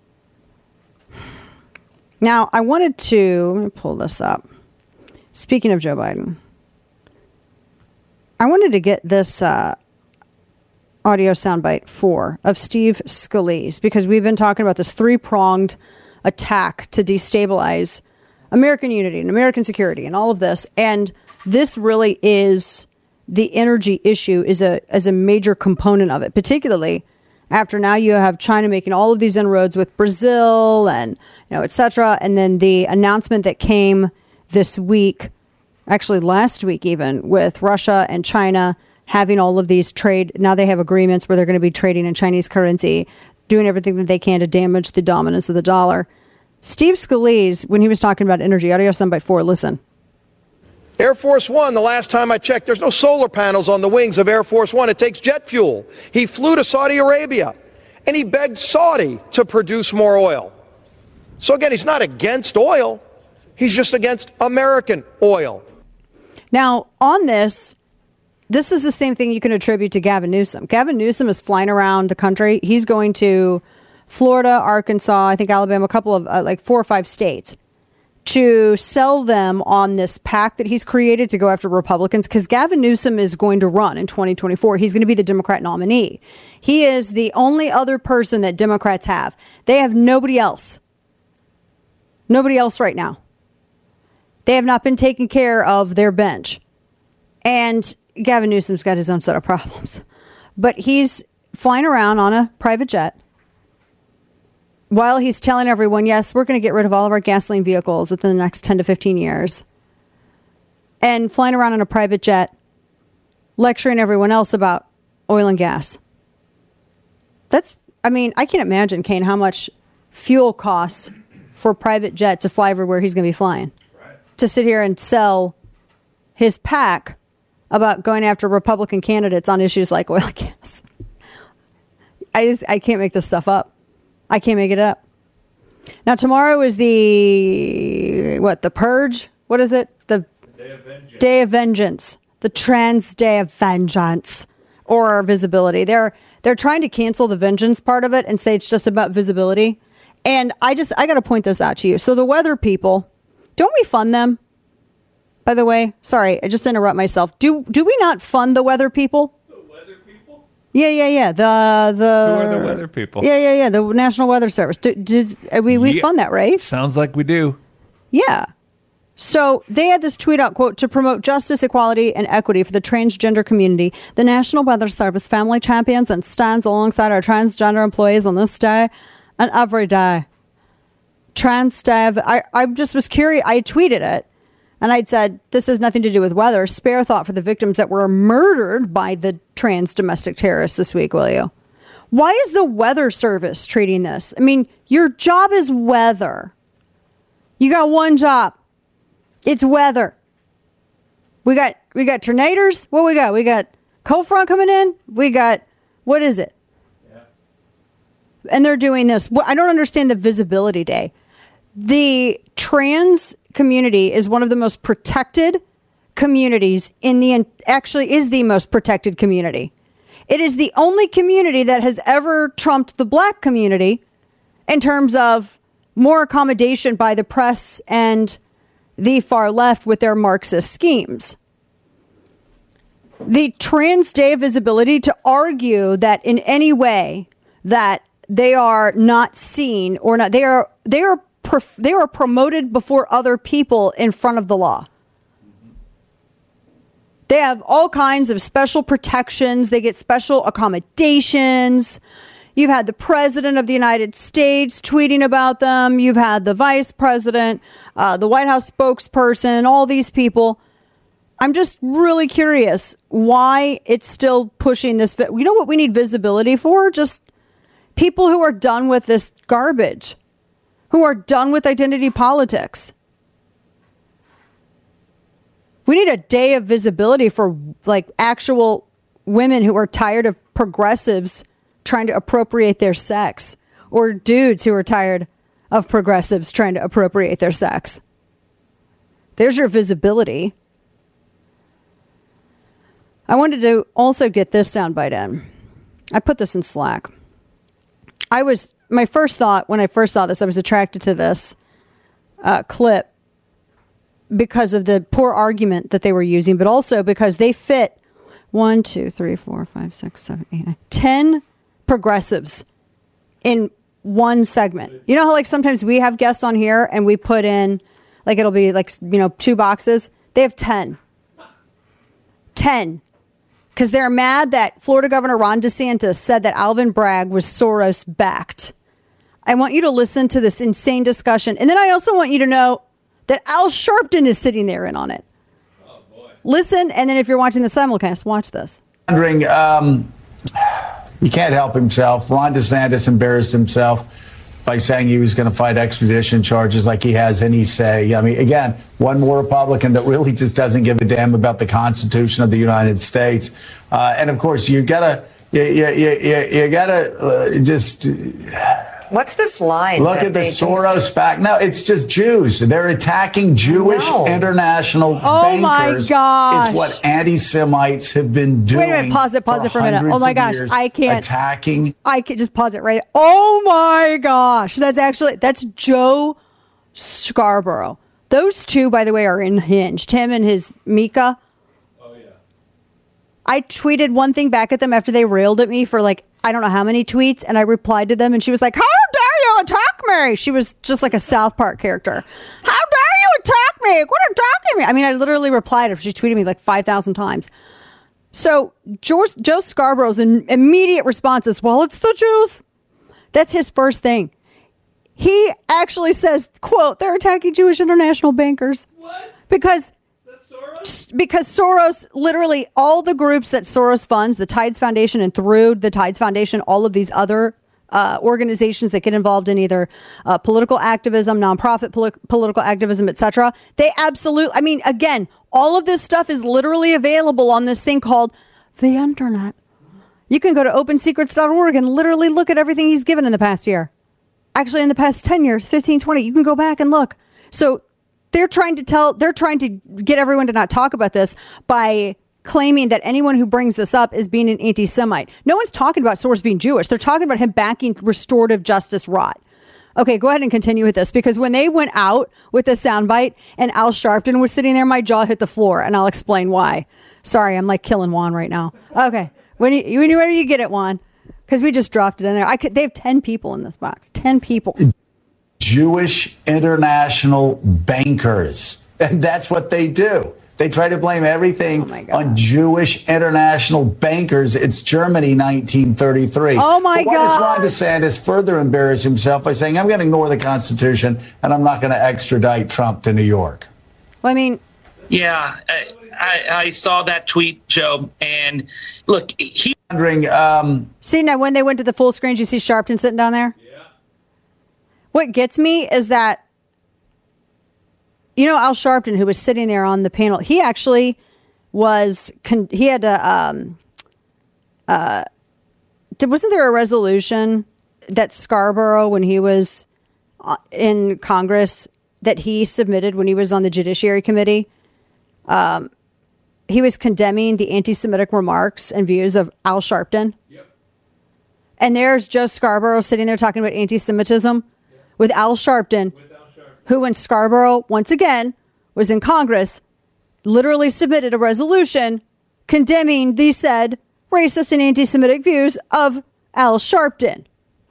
Now, I wanted to let me pull this up. Speaking of Joe Biden, I wanted to get this uh, audio soundbite four of Steve Scalise, because we've been talking about this three-pronged attack to destabilize American unity and American security and all of this. And this really is the energy issue is a as a major component of it, particularly after now you have China making all of these inroads with Brazil and, you know, et cetera. And then the announcement that came this week, actually last week even, with Russia and China having all of these trade. Now they have agreements where they're going to be trading in Chinese currency, doing everything that they can to damage the dominance of the dollar. Steve Scalise, when he was talking about energy, audio soundbite four, listen. Air Force One, the last time I checked, there's no solar panels on the wings of Air Force One. It takes jet fuel. He flew to Saudi Arabia, and he begged Saudi to produce more oil. So again, he's not against oil. He's just against American oil. Now, on this, this is the same thing you can attribute to Gavin Newsom. Gavin Newsom is flying around the country. He's going to Florida, Arkansas, I think Alabama, a couple of uh, like four or five states to sell them on this pact that he's created to go after Republicans, because Gavin Newsom is going to run in twenty twenty-four. He's going to be the Democrat nominee. He is the only other person that Democrats have. They have nobody else. Nobody else right now. They have not been taking care of their bench. And Gavin Newsom's got his own set of problems. But he's flying around on a private jet while he's telling everyone, yes, we're going to get rid of all of our gasoline vehicles within the next ten to fifteen years. And flying around on a private jet, lecturing everyone else about oil and gas. That's, I mean, I can't imagine, Kane, how much fuel costs for a private jet to fly everywhere he's going to be flying. Right. To sit here and sell his pack about going after Republican candidates on issues like oil and gas. I just, I can't make this stuff up. I can't make it up. Now, tomorrow is the, what, the purge? What is it? The Day of Vengeance. Day of Vengeance. The Trans Day of Vengeance, or visibility. They're they're trying to cancel the vengeance part of it and say it's just about visibility. And I just, I got to point this out to you. So the weather people, don't we fund them? by the way? Sorry, I just interrupt myself. Do do we not fund the weather people? The weather people? Yeah, yeah, yeah. The the Who are the weather people? Yeah, yeah, yeah. The National Weather Service. Do, does, we we Yeah. fund that, right? Sounds like we do. Yeah. So they had this tweet out, quote, to promote justice, equality, and equity for the transgender community. The National Weather Service family champions and stands alongside our transgender employees on this day and every day. Trans day. of- I, I just was curious. I tweeted it and I'd said, this has nothing to do with weather. Spare thought for the victims that were murdered by the trans domestic terrorists this week, will you? Why is the Weather Service treating this? I mean, your job is weather. You got one job. It's weather. We got we got tornadoes. What we got? We got cold front coming in. We got, what is it? Yeah. And they're doing this. What- I don't understand the visibility day. The trans community is one of the most protected communities in the, actually is the most protected community. It is the only community that has ever trumped the black community in terms of more accommodation by the press and the far left with their Marxist schemes. The Trans Day of Visibility, to argue that in any way that they are not seen or not, they are they are prof- they are promoted before other people in front of the law. They have all kinds of special protections. They get special accommodations. You've had the president of the United States tweeting about them. You've had the vice president, uh, the White House spokesperson, all these people. I'm just really curious why it's still pushing this. You know what we need visibility for? Just people who are done with this garbage, who are done with identity politics. We need a day of visibility for like actual women who are tired of progressives trying to appropriate their sex, or dudes who are tired of progressives trying to appropriate their sex. There's your visibility. I wanted to also get this soundbite in. I put this in Slack. I was, my first thought when I first saw this, I was attracted to this uh, clip because of the poor argument that they were using, but also because they fit one, two, three, four, five, six, seven, eight, nine, ten progressives in one segment. You know how like sometimes we have guests on here and we put in like it'll be like, you know, two boxes. They have ten. ten. Because they're mad that Florida Governor Ron DeSantis said that Alvin Bragg was Soros backed. I want you to listen to this insane discussion. And then I also want you to know that Al Sharpton is sitting there in on it. Oh, boy. Listen, and then if you're watching the simulcast, watch this. Wondering, um, he can't help himself. Ron DeSantis embarrassed himself by saying he was going to fight extradition charges like he has any say. I mean, again, one more Republican that really just doesn't give a damn about the Constitution of the United States. Uh, and of course, you gotta, you, you, you, you gotta uh, just. What's this line? Look at the Soros just... back. No, it's just Jews. They're attacking Jewish no. international oh bankers. Oh, my gosh. It's what anti-Semites have been doing. Wait a minute. Pause it. Pause it for a minute. Oh, my gosh. I can't. Attacking. I can just pause it right. Oh, my gosh. That's actually, that's Joe Scarborough. Those two, by the way, are unhinged. Him and his Mika. Oh, yeah. I tweeted one thing back at them after they railed at me for like, I don't know how many tweets, and I replied to them, and she was like, how dare you attack me? She was just like a South Park character. How dare you attack me? Quit attacking me. I mean, I literally replied if she tweeted me like five thousand times. So George, Joe Scarborough's immediate response is, well, it's the Jews. That's his first thing. He actually says, quote, they're attacking Jewish international bankers. What? Because... Because Soros, literally all the groups that Soros funds, the Tides Foundation, and through the Tides Foundation, all of these other uh, organizations that get involved in either uh, political activism, nonprofit poli- political activism, et cetera. They absolutely, I mean, again, all of this stuff is literally available on this thing called the internet. You can go to open secrets dot org and literally look at everything he's given in the past year. Actually, in the past ten years, fifteen, twenty, you can go back and look. So They're trying to tell, they're trying to get everyone to not talk about this by claiming that anyone who brings this up is being an anti-Semite. No one's talking about Soros being Jewish. They're talking about him backing restorative justice rot. Okay, go ahead and continue with this, because when they went out with the soundbite and Al Sharpton was sitting there, my jaw hit the floor, and I'll explain why. Sorry, I'm like killing Juan right now. Okay, when you, whenever you get it, Juan, because we just dropped it in there. I could. They have ten people in this box. Ten people. Jewish international bankers, and that's what they do. They try to blame everything oh on Jewish international bankers. It's Germany, nineteen thirty-three. Oh, my God. Why does Ron DeSantis further embarrass himself by saying, I'm going to ignore the Constitution and I'm not going to extradite Trump to New York? Well, I mean... Yeah, I, I, I saw that tweet, Joe. And look, he... Wondering, um... See, now when they went to the full screen, you see Sharpton sitting down there? Yeah. What gets me is that you know, Al Sharpton, who was sitting there on the panel, he actually was, con- he had a, um, uh, did, wasn't there a resolution that Scarborough, when he was in Congress, that he submitted when he was on the Judiciary Committee? Um, he was condemning the anti-Semitic remarks and views of Al Sharpton. Yep. And there's Joe Scarborough sitting there talking about anti-Semitism yep. with Al Sharpton. With who, when Scarborough, once again, was in Congress, literally submitted a resolution condemning the said racist and anti-Semitic views of Al Sharpton.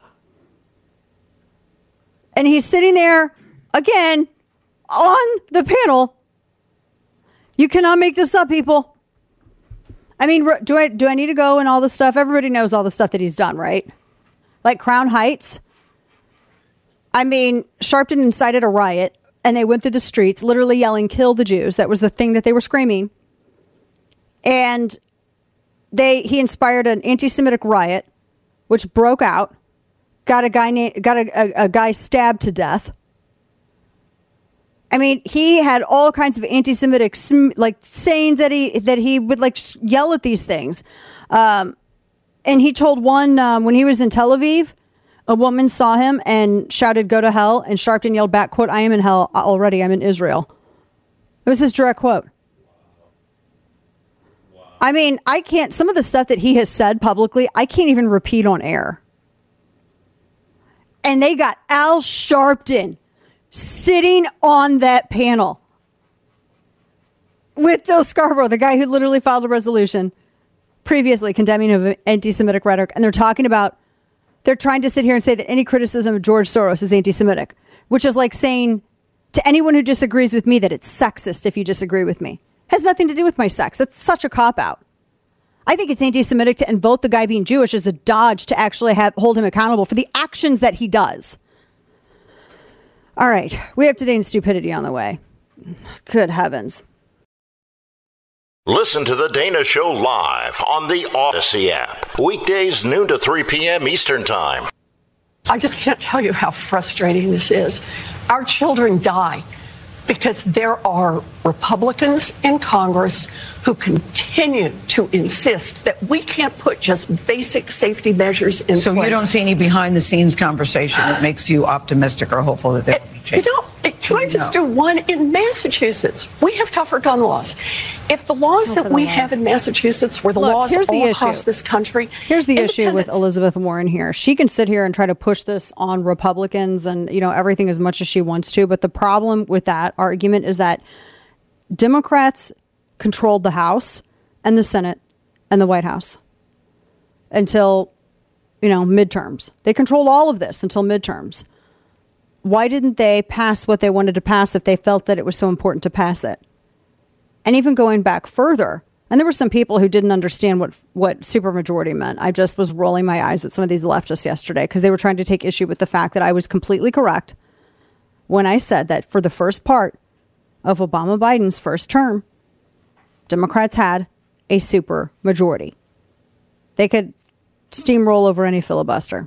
And he's sitting there, again, on the panel. You cannot make this up, people. I mean, do I, do I need to go and all the stuff? Everybody knows all the stuff that he's done, right? Like Crown Heights. I mean, Sharpton incited a riot, and they went through the streets, literally yelling, "Kill the Jews." That was the thing that they were screaming. And they he inspired an anti-Semitic riot, which broke out, got a guy na- got a, a, a guy stabbed to death. I mean, he had all kinds of anti-Semitic like sayings that he that he would like yell at these things. Um, and he told one um, when he was in Tel Aviv. A woman saw him and shouted, "Go to hell." And Sharpton yelled back, quote, "I am in hell already. I'm in Israel." It was his direct quote. Wow. I mean, I can't, some of the stuff that he has said publicly, I can't even repeat on air. And they got Al Sharpton sitting on that panel with Joe Scarborough, the guy who literally filed a resolution previously condemning of anti-Semitic rhetoric. And they're talking about They're trying to sit here and say that any criticism of George Soros is anti-Semitic, which is like saying to anyone who disagrees with me that it's sexist if you disagree with me. It has nothing to do with my sex. That's such a cop-out. I think it's anti-Semitic to invoke the guy being Jewish as a dodge to actually have hold him accountable for the actions that he does. All right. We have Today's Stupidity on the way. Good heavens. Listen to The Dana Show live on the Odyssey app. Weekdays noon to three p.m. Eastern Time. I just can't tell you how frustrating this is. Our children die because there are Republicans in Congress who continue to insist that we can't put just basic safety measures in so place. So you don't see any behind-the-scenes conversation that makes you optimistic or hopeful that there will be changes? You know, can I just do one? In Massachusetts, we have tougher gun laws. If the laws that we have in Massachusetts were the Look, laws here's all the across issue. this country. Here's the issue with Elizabeth Warren here. She can sit here and try to push this on Republicans and, you know, everything as much as she wants to. But the problem with that argument is that Democrats controlled the House and the Senate and the White House until, you know, midterms. They controlled all of this until midterms. Why didn't they pass what they wanted to pass if they felt that it was so important to pass it? And even going back further, and there were some people who didn't understand what what supermajority meant. I just was rolling my eyes at some of these leftists yesterday because they were trying to take issue with the fact that I was completely correct when I said that for the first part of Obama Biden's first term, Democrats had a super majority. They could steamroll over any filibuster.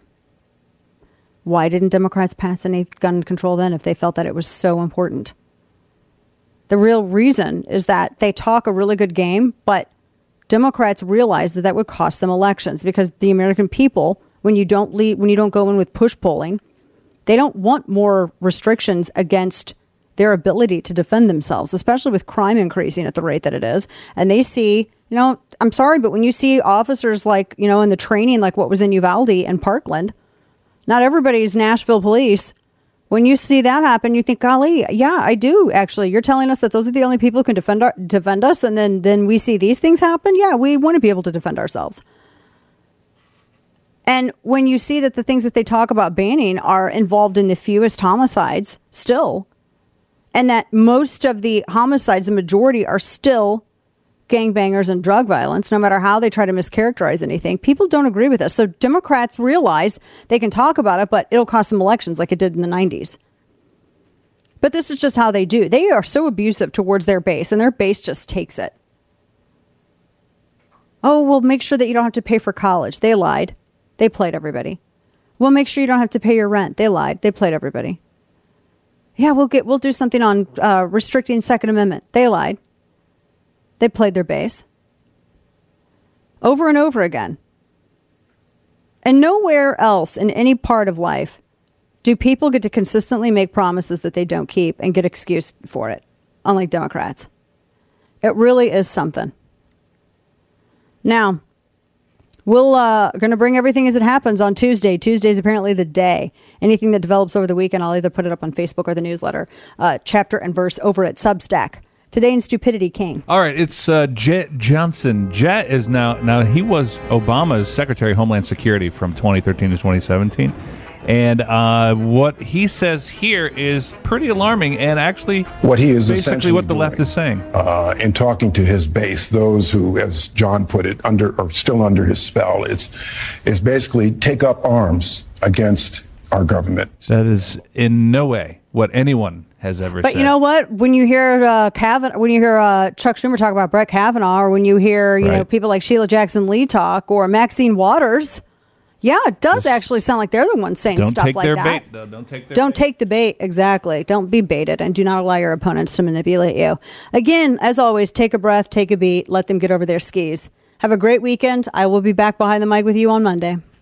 Why didn't Democrats pass any gun control then if they felt that it was so important? The real reason is that they talk a really good game, but Democrats realize that that would cost them elections because the American people, when you don't lead, when you don't go in with push polling, they don't want more restrictions against their ability to defend themselves, especially with crime increasing at the rate that it is. And they see, you know, I'm sorry, but when you see officers like, you know, in the training, like what was in Uvalde and Parkland, not everybody's Nashville police When you see that happen, you think, golly, yeah, I do. Actually, you're telling us that those are the only people who can defend our, defend us. And then, then we see these things happen. Yeah, we want to be able to defend ourselves. And when you see that the things that they talk about banning are involved in the fewest homicides still, and that most of the homicides, the majority, are still gangbangers and drug violence, no matter how they try to mischaracterize anything, people don't agree with us. So Democrats realize they can talk about it, but it'll cost them elections like it did in the nineties. But this is just how they do. They are so abusive towards their base, and their base just takes it. Oh, we'll make sure that you don't have to pay for college. They lied. They played everybody. We'll make sure you don't have to pay your rent. They lied. They played everybody. Yeah, we'll get we'll do something on uh, restricting Second Amendment. They lied. They played their base over and over again. And nowhere else in any part of life do people get to consistently make promises that they don't keep and get excused for it, unlike Democrats. It really is something. Now, we'll uh, going to bring everything as it happens on Tuesday. Tuesday is apparently the day. Anything that develops over the weekend, I'll either put it up on Facebook or the newsletter, uh, chapter and verse over at Substack. Today in Stupidity King. All right, it's uh, Jet Johnson. Jet is now, now he was Obama's Secretary of Homeland Security from twenty thirteen to twenty seventeen. And uh, what he says here is pretty alarming and actually what he is basically what the left is saying. Uh, in talking to his base, those who, as John put it, under or still under his spell, it's is basically take up arms against our government. That is in no way what anyone has ever but said. But you know what? When you hear uh, Kavanaugh, when you hear uh, Chuck Schumer talk about Brett Kavanaugh, or when you hear you right. know people like Sheila Jackson Lee talk, or Maxine Waters, yeah, it does Just actually sound like they're the ones saying don't stuff take like their that. Bait, though. Don't take their Don't bait. take the bait. Exactly. Don't be baited, and do not allow your opponents to manipulate you. Again, as always, take a breath, take a beat, let them get over their skis. Have a great weekend. I will be back behind the mic with you on Monday.